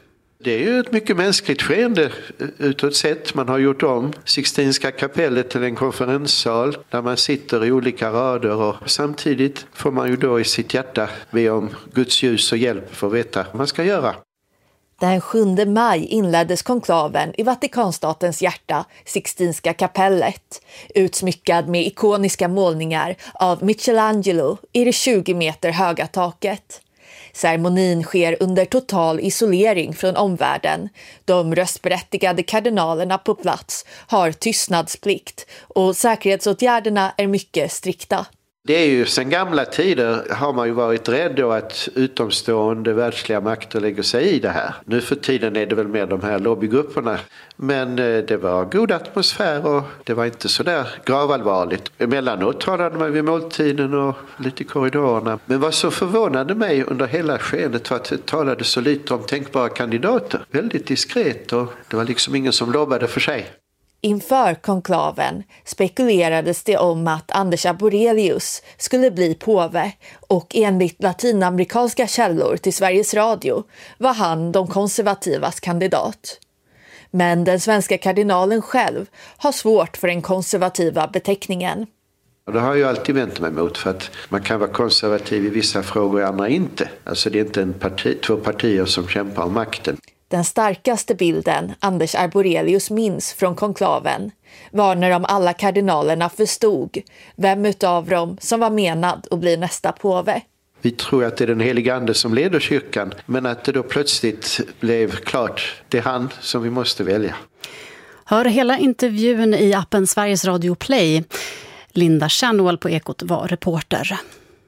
Det är ju ett mycket mänskligt skeende utåt sett. Man har gjort om Sixtinska kapellet till en konferenssal där man sitter i olika rader och samtidigt får man ju då i sitt hjärta be om Guds ljus och hjälp för att veta vad man ska göra. Den sjunde maj inleddes konklaven i Vatikanstatens hjärta, Sixtinska kapellet, utsmyckad med ikoniska målningar av Michelangelo i det tjugo meter höga taket. Ceremonin sker under total isolering från omvärlden. De röstberättigade kardinalerna på plats har tystnadsplikt och säkerhetsåtgärderna är mycket strikta. Det är ju sedan gamla tider har man ju varit rädd då att utomstående världsliga makter lägger sig i det här. Nu för tiden är det väl mer de här lobbygrupperna. Men det var god atmosfär och det var inte så där gravallvarligt. Emellanåt talade man vid måltiden och lite i korridorerna. Men vad så förvånade mig under hela skedet var att det talade så lite om tänkbara kandidater. Väldigt diskret och det var liksom ingen som lobbade för sig. Inför konklaven spekulerades det om att Anders Arborelius skulle bli påve och enligt latinamerikanska källor till Sveriges Radio var han de konservativas kandidat. Men den svenska kardinalen själv har svårt för den konservativa beteckningen. Det har jag alltid vänt mig mot för att man kan vara konservativ i vissa frågor och andra inte. Alltså det är inte en parti, två partier som kämpar om makten. Den starkaste bilden Anders Arborelius minns från konklaven var när de alla kardinalerna förstod vem utav dem som var menad att bli nästa påve. Vi tror att det är den heliga ande som leder kyrkan, men att det då plötsligt blev klart det är han som vi måste välja. Hör hela intervjun i appen Sveriges Radio Play. Linda Kärnwall på Ekot var reporter.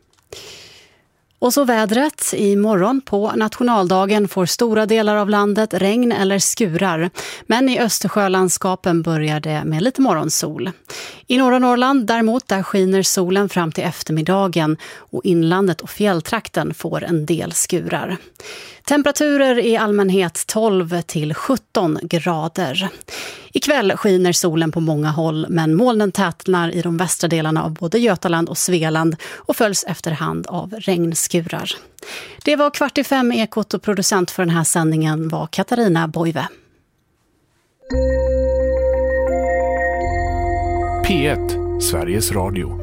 Och så vädret. Imorgon på nationaldagen får stora delar av landet regn eller skurar. Men i Östersjölandskapen börjar det med lite morgonsol. I norra Norrland däremot där skiner solen fram till eftermiddagen och inlandet och fjälltrakten får en del skurar. Temperaturer i allmänhet tolv till sjutton grader. Ikväll skiner solen på många håll men molnen tätnar i de västra delarna av både Götaland och Svealand och följs efterhand av regnskurar. Det var kvart i fem Ekot och producent för den här sändningen var Katarina Boive. P ett, Sveriges Radio.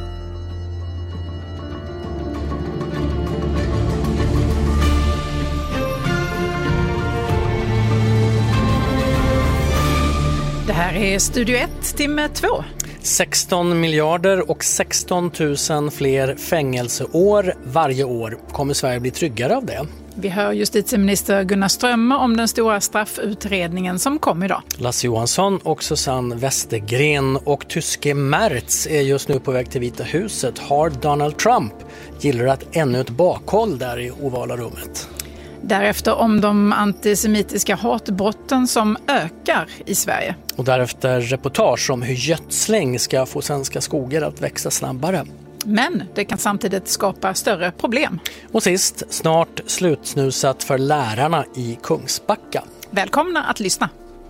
Det här är Studio ett, timme två. sexton miljarder och sexton tusen fler fängelseår varje år. Kommer Sverige bli tryggare av det? Vi hör justitieminister Gunnar Strömmer om den stora straffutredningen som kom idag. Lasse Johansson och Susanne Westergren och tyske Merz är just nu på väg till Vita huset. Har Donald Trump gillrat ännu ett bakhåll där i ovala rummet? Därefter om de antisemitiska hatbrotten som ökar i Sverige. Och därefter reportage om hur gödsling ska få svenska skogar att växa snabbare. Men det kan samtidigt skapa större problem. Och sist, snart slutsnusat för lärarna i Kungsbacka. Välkomna att lyssna.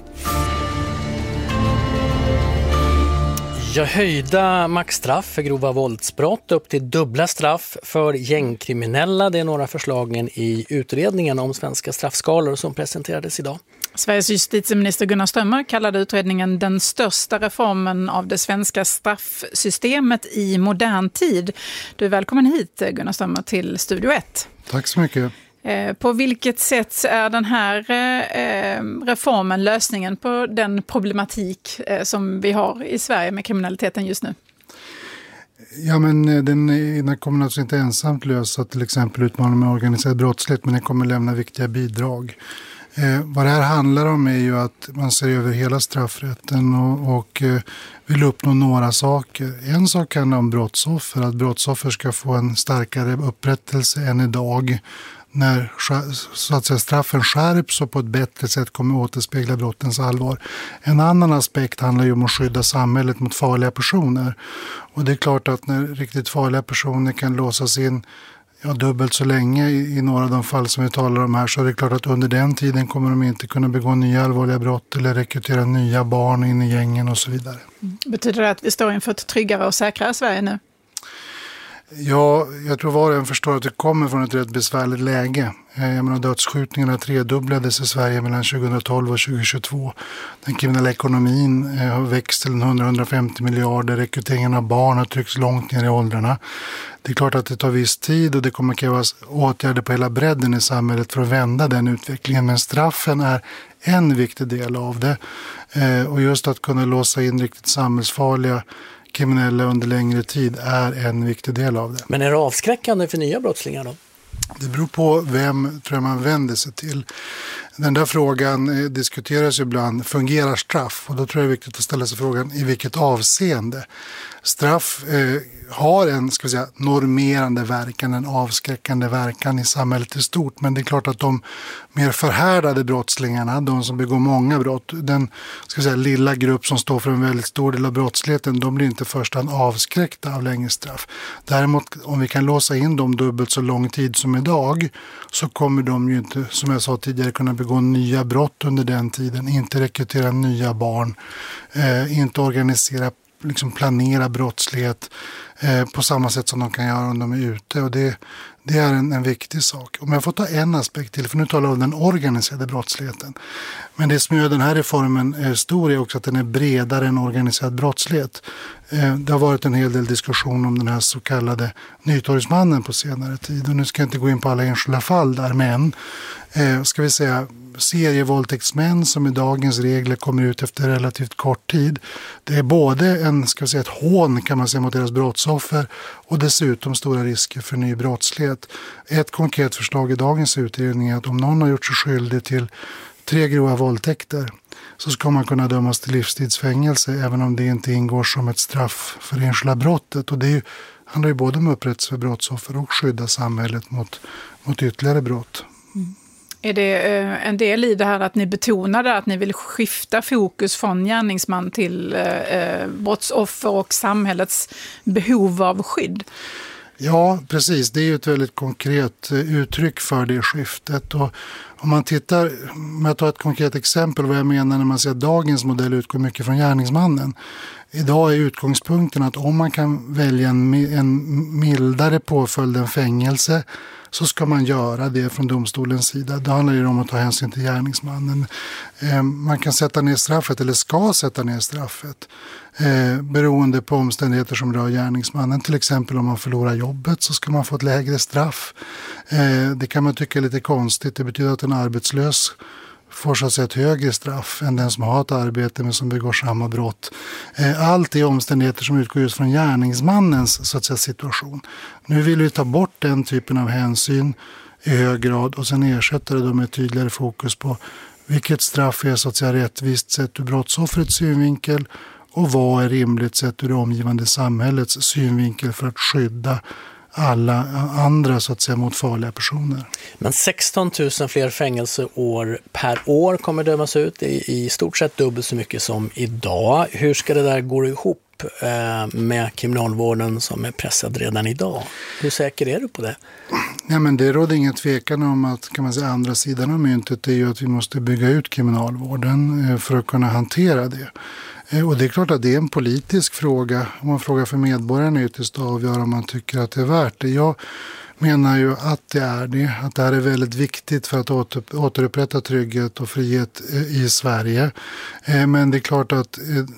Jag höjda maxstraff för grova våldsbrott upp till dubbla straff för gängkriminella. Det är några förslagen i utredningen om svenska straffskalor som presenterades idag. Sveriges justitieminister Gunnar Strömmer kallade utredningen den största reformen av det svenska straffsystemet i modern tid. Du är välkommen hit Gunnar Strömmer till Studio ett. Tack så mycket. På vilket sätt är den här reformen lösningen på den problematik som vi har i Sverige med kriminaliteten just nu? Ja, men den, den kommer alltså inte ensamt lösa till exempel utmaningen med organiserad brottslighet, men den kommer lämna viktiga bidrag. Eh, vad det här handlar om är ju att man ser över hela straffrätten och, och eh, vill uppnå några saker. En sak handlar om brottsoffer, att brottsoffer ska få en starkare upprättelse än idag när så att säga, straffen skärps och på ett bättre sätt kommer återspegla brottens allvar. En annan aspekt handlar ju om att skydda samhället mot farliga personer. Och det är klart att när riktigt farliga personer kan låsas in ja, dubbelt så länge i, i några av de fall som vi talar om här, så är det klart att under den tiden kommer de inte kunna begå nya allvarliga brott eller rekrytera nya barn in i gängen och så vidare. Betyder det att vi står inför ett tryggare och säkrare Sverige nu? Ja, jag tror var och en förstår att det kommer från ett rätt besvärligt läge. Jag menar, dödsskjutningarna tredubblades i Sverige mellan tjugohundratolv och tjugohundratjugotvå. Den kriminella ekonomin har växt till hundra till hundrafemtio miljarder. Rekryteringen av barn har tryckts långt ner i åldrarna. Det är klart att det tar viss tid och det kommer krävas åtgärder på hela bredden i samhället för att vända den utvecklingen. Men straffen är en viktig del av det. Och just att kunna låsa in riktigt samhällsfarliga kriminella under längre tid är en viktig del av det. Men är det avskräckande för nya brottslingar då? Det beror på vem tror jag man vänder sig till. Den där frågan diskuteras ju ibland. Fungerar straff? Och då tror jag det är viktigt att ställa sig frågan i vilket avseende. Straff eh, har en ska vi säga, normerande verkan, en avskräckande verkan i samhället i stort. Men det är klart att de mer förhärdade brottslingarna, de som begår många brott, den ska vi säga, lilla grupp som står för en väldigt stor del av brottsligheten, de blir inte först avskräckta av längre straff. Däremot om vi kan låsa in dem dubbelt så lång tid som idag så kommer de ju inte, som jag sa tidigare, kunna begå nya brott under den tiden, inte rekrytera nya barn, eh, inte organisera liksom planera brottslighet eh, på samma sätt som de kan göra om de är ute, och det, det är en, en viktig sak. Om jag får ta en aspekt till, för nu talar jag om den organiserade brottsligheten. Men det som gör den här reformen eh, stor är också att den är bredare än organiserad brottslighet. Eh, det har varit en hel del diskussion om den här så kallade Nytorgsmannen på senare tid, och nu ska jag inte gå in på alla enskilda fall där, men eh, ska vi säga serievåldtäktsmän som i dagens regler kommer ut efter relativt kort tid. Det är både en, ska vi säga, ett hån kan man säga mot deras brottsoffer och dessutom stora risker för ny brottslighet. Ett konkret förslag i dagens utredning är att om någon har gjort sig skyldig till tre grova våldtäkter så ska man kunna dömas till livstidsfängelse även om det inte ingår som ett straff för enskilda brottet. Och det är ju, handlar ju både om upprättelse för brottsoffer och skydda samhället mot, mot ytterligare brott. Mm. Är det en del i det här att ni betonade att ni vill skifta fokus från gärningsman till eh, brottsoffer och samhällets behov av skydd? Ja, precis. Det är ju ett väldigt konkret uttryck för det skiftet. Och om man tittar, om jag tar ett konkret exempel vad jag menar när man säger att dagens modell utgår mycket från gärningsmannen. Idag är utgångspunkten att om man kan välja en, en mildare påföljd än fängelse så ska man göra det från domstolens sida. Det handlar ju om att ta hänsyn till gärningsmannen. Eh, man kan sätta ner straffet eller ska sätta ner straffet eh, beroende på omständigheter som rör gärningsmannen. Till exempel om man förlorar jobbet så ska man få ett lägre straff. Eh, det kan man tycka är lite konstigt. Det betyder att en arbetslös får så att säga ett högre straff än den som har ett arbete men som begår samma brott. Allt är omständigheter som utgår just från gärningsmannens så att säga, situation. Nu vill vi ta bort den typen av hänsyn i hög grad och sen ersätta det med tydligare fokus på vilket straff är så att säga rättvist sett ur brottsoffrets synvinkel och vad är rimligt sett ur det omgivande samhällets synvinkel för att skydda alla andra så att säga mot farliga personer. Men sexton tusen fler fängelseår per år kommer dömas ut i, i stort sett dubbelt så mycket som idag. Hur ska det där gå ihop eh, med kriminalvården som är pressad redan idag? Hur säker är du på det? Ja, men det råder ingen tvekan om att kan man säga, andra sidan av myntet är ju att vi måste bygga ut kriminalvården eh, för att kunna hantera det. Och det är klart att det är en politisk fråga. Om man frågar för medborgarna ytterst att avgöra om man tycker att det är värt det. Jag menar ju att det är det. Att det här är väldigt viktigt för att åter, återupprätta trygghet och frihet i Sverige. Men det är klart att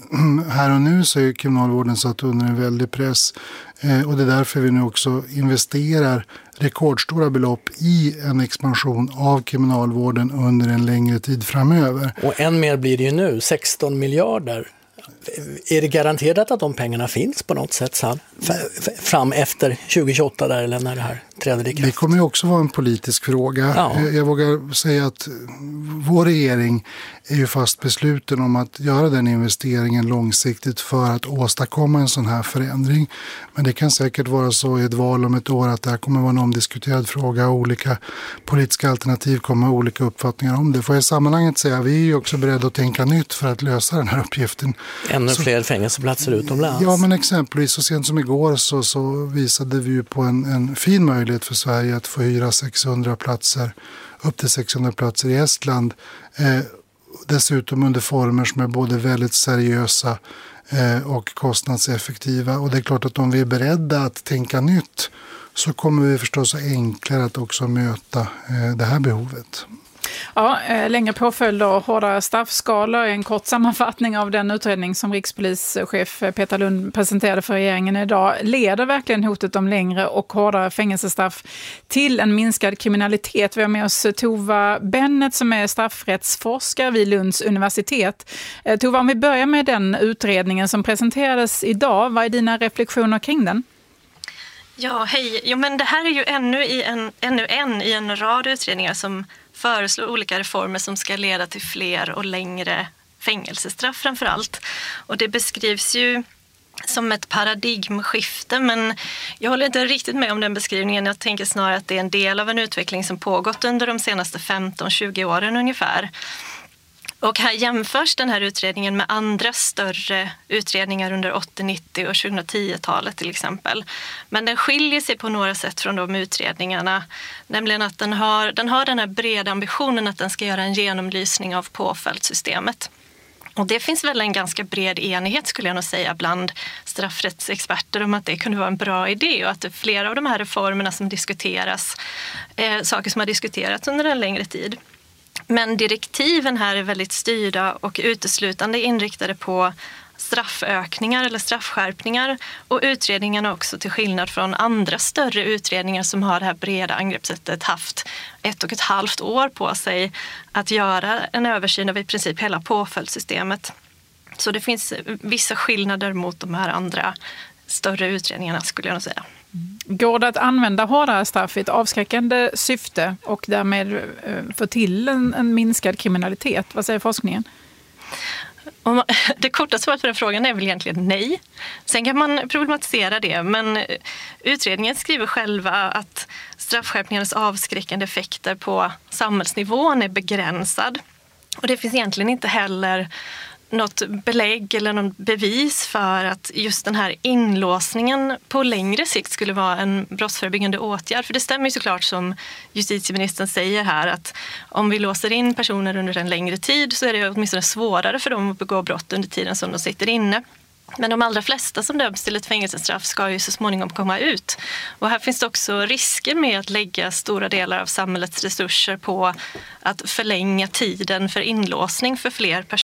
här och nu så är kriminalvården satt under en väldig press. Och det är därför vi nu också investerar rekordstora belopp i en expansion av kriminalvården under en längre tid framöver. Och än mer blir det ju nu, sexton miljarder. Är det garanterat att de pengarna finns på något sätt så fram efter tjugo tjugoåtta där, eller när det här träder i kraft? Det kommer ju också vara en politisk fråga. Ja. Jag vågar säga att vår regering är ju fast besluten om att göra den investeringen långsiktigt för att åstadkomma en sån här förändring. Men det kan säkert vara så i ett val om ett år att det här kommer vara en omdiskuterad fråga och olika politiska alternativ kommer ha olika uppfattningar om det. Får jag i sammanhanget säga att vi är ju också beredda att tänka nytt för att lösa den här uppgiften. Ännu så, fler fängelseplatser utomlands. Ja, men exempelvis så sent som igår så, så visade vi ju på en, en fin möjlighet för Sverige att få hyra sexhundra platser, upp till sexhundra platser i Estland. Eh, dessutom under former som är både väldigt seriösa och kostnadseffektiva. Och det är klart att om vi är beredda att tänka nytt så kommer vi förstås enklare att också möta det här behovet. Ja, längre påföljder och hårdare straffskalor är en kort sammanfattning av den utredning som rikspolischef Peter Lund presenterade för regeringen idag. Leder verkligen hotet om längre och hårdare fängelsestraff till en minskad kriminalitet? Vi har med oss Tova Bennett som är straffrättsforskare vid Lunds universitet. Tova, om vi börjar med den utredningen som presenterades idag, vad är dina reflektioner kring den? Ja, hej. Jo, men det här är ju ännu, i en, ännu en i en rad utredningar som föreslår olika reformer som ska leda till fler och längre fängelsestraff framför allt. Och det beskrivs ju som ett paradigmskifte, men jag håller inte riktigt med om den beskrivningen. Jag tänker snarare att det är en del av en utveckling som pågått under de senaste femton till tjugo åren ungefär. Och här jämförs den här utredningen med andra större utredningar under åttio-, nittio- och tjugohundratio-talet till exempel. Men den skiljer sig på några sätt från de utredningarna. Nämligen att den har, den har den här breda ambitionen att den ska göra en genomlysning av påföljdssystemet. Och det finns väl en ganska bred enighet skulle jag nog säga bland straffrättsexperter om att det kunde vara en bra idé och att flera av de här reformerna som diskuteras är saker som har diskuterats under en längre tid. Men direktiven här är väldigt styrda och uteslutande inriktade på straffökningar eller straffskärpningar och utredningarna också till skillnad från andra större utredningar som har det här breda angreppssättet haft ett och ett halvt år på sig att göra en översyn av i princip hela påföljdssystemet. Så det finns vissa skillnader mot de här andra större utredningarna skulle jag nog säga. Går det att använda hårdare straff i ett avskräckande syfte och därmed få till en, en minskad kriminalitet? Vad säger forskningen? Det korta svaret på den frågan är väl egentligen nej. Sen kan man problematisera det, men utredningen skriver själva att straffskärpningarnas avskräckande effekter på samhällsnivån är begränsad. Och det finns egentligen inte heller något belägg eller någon bevis för att just den här inlåsningen på längre sikt skulle vara en brottsförebyggande åtgärd. För det stämmer ju såklart som justitieministern säger här att om vi låser in personer under en längre tid så är det åtminstone svårare för dem att begå brott under tiden som de sitter inne. Men de allra flesta som döms till ett fängelsestraff ska ju så småningom komma ut. Och här finns det också risker med att lägga stora delar av samhällets resurser på att förlänga tiden för inlåsning för fler personer.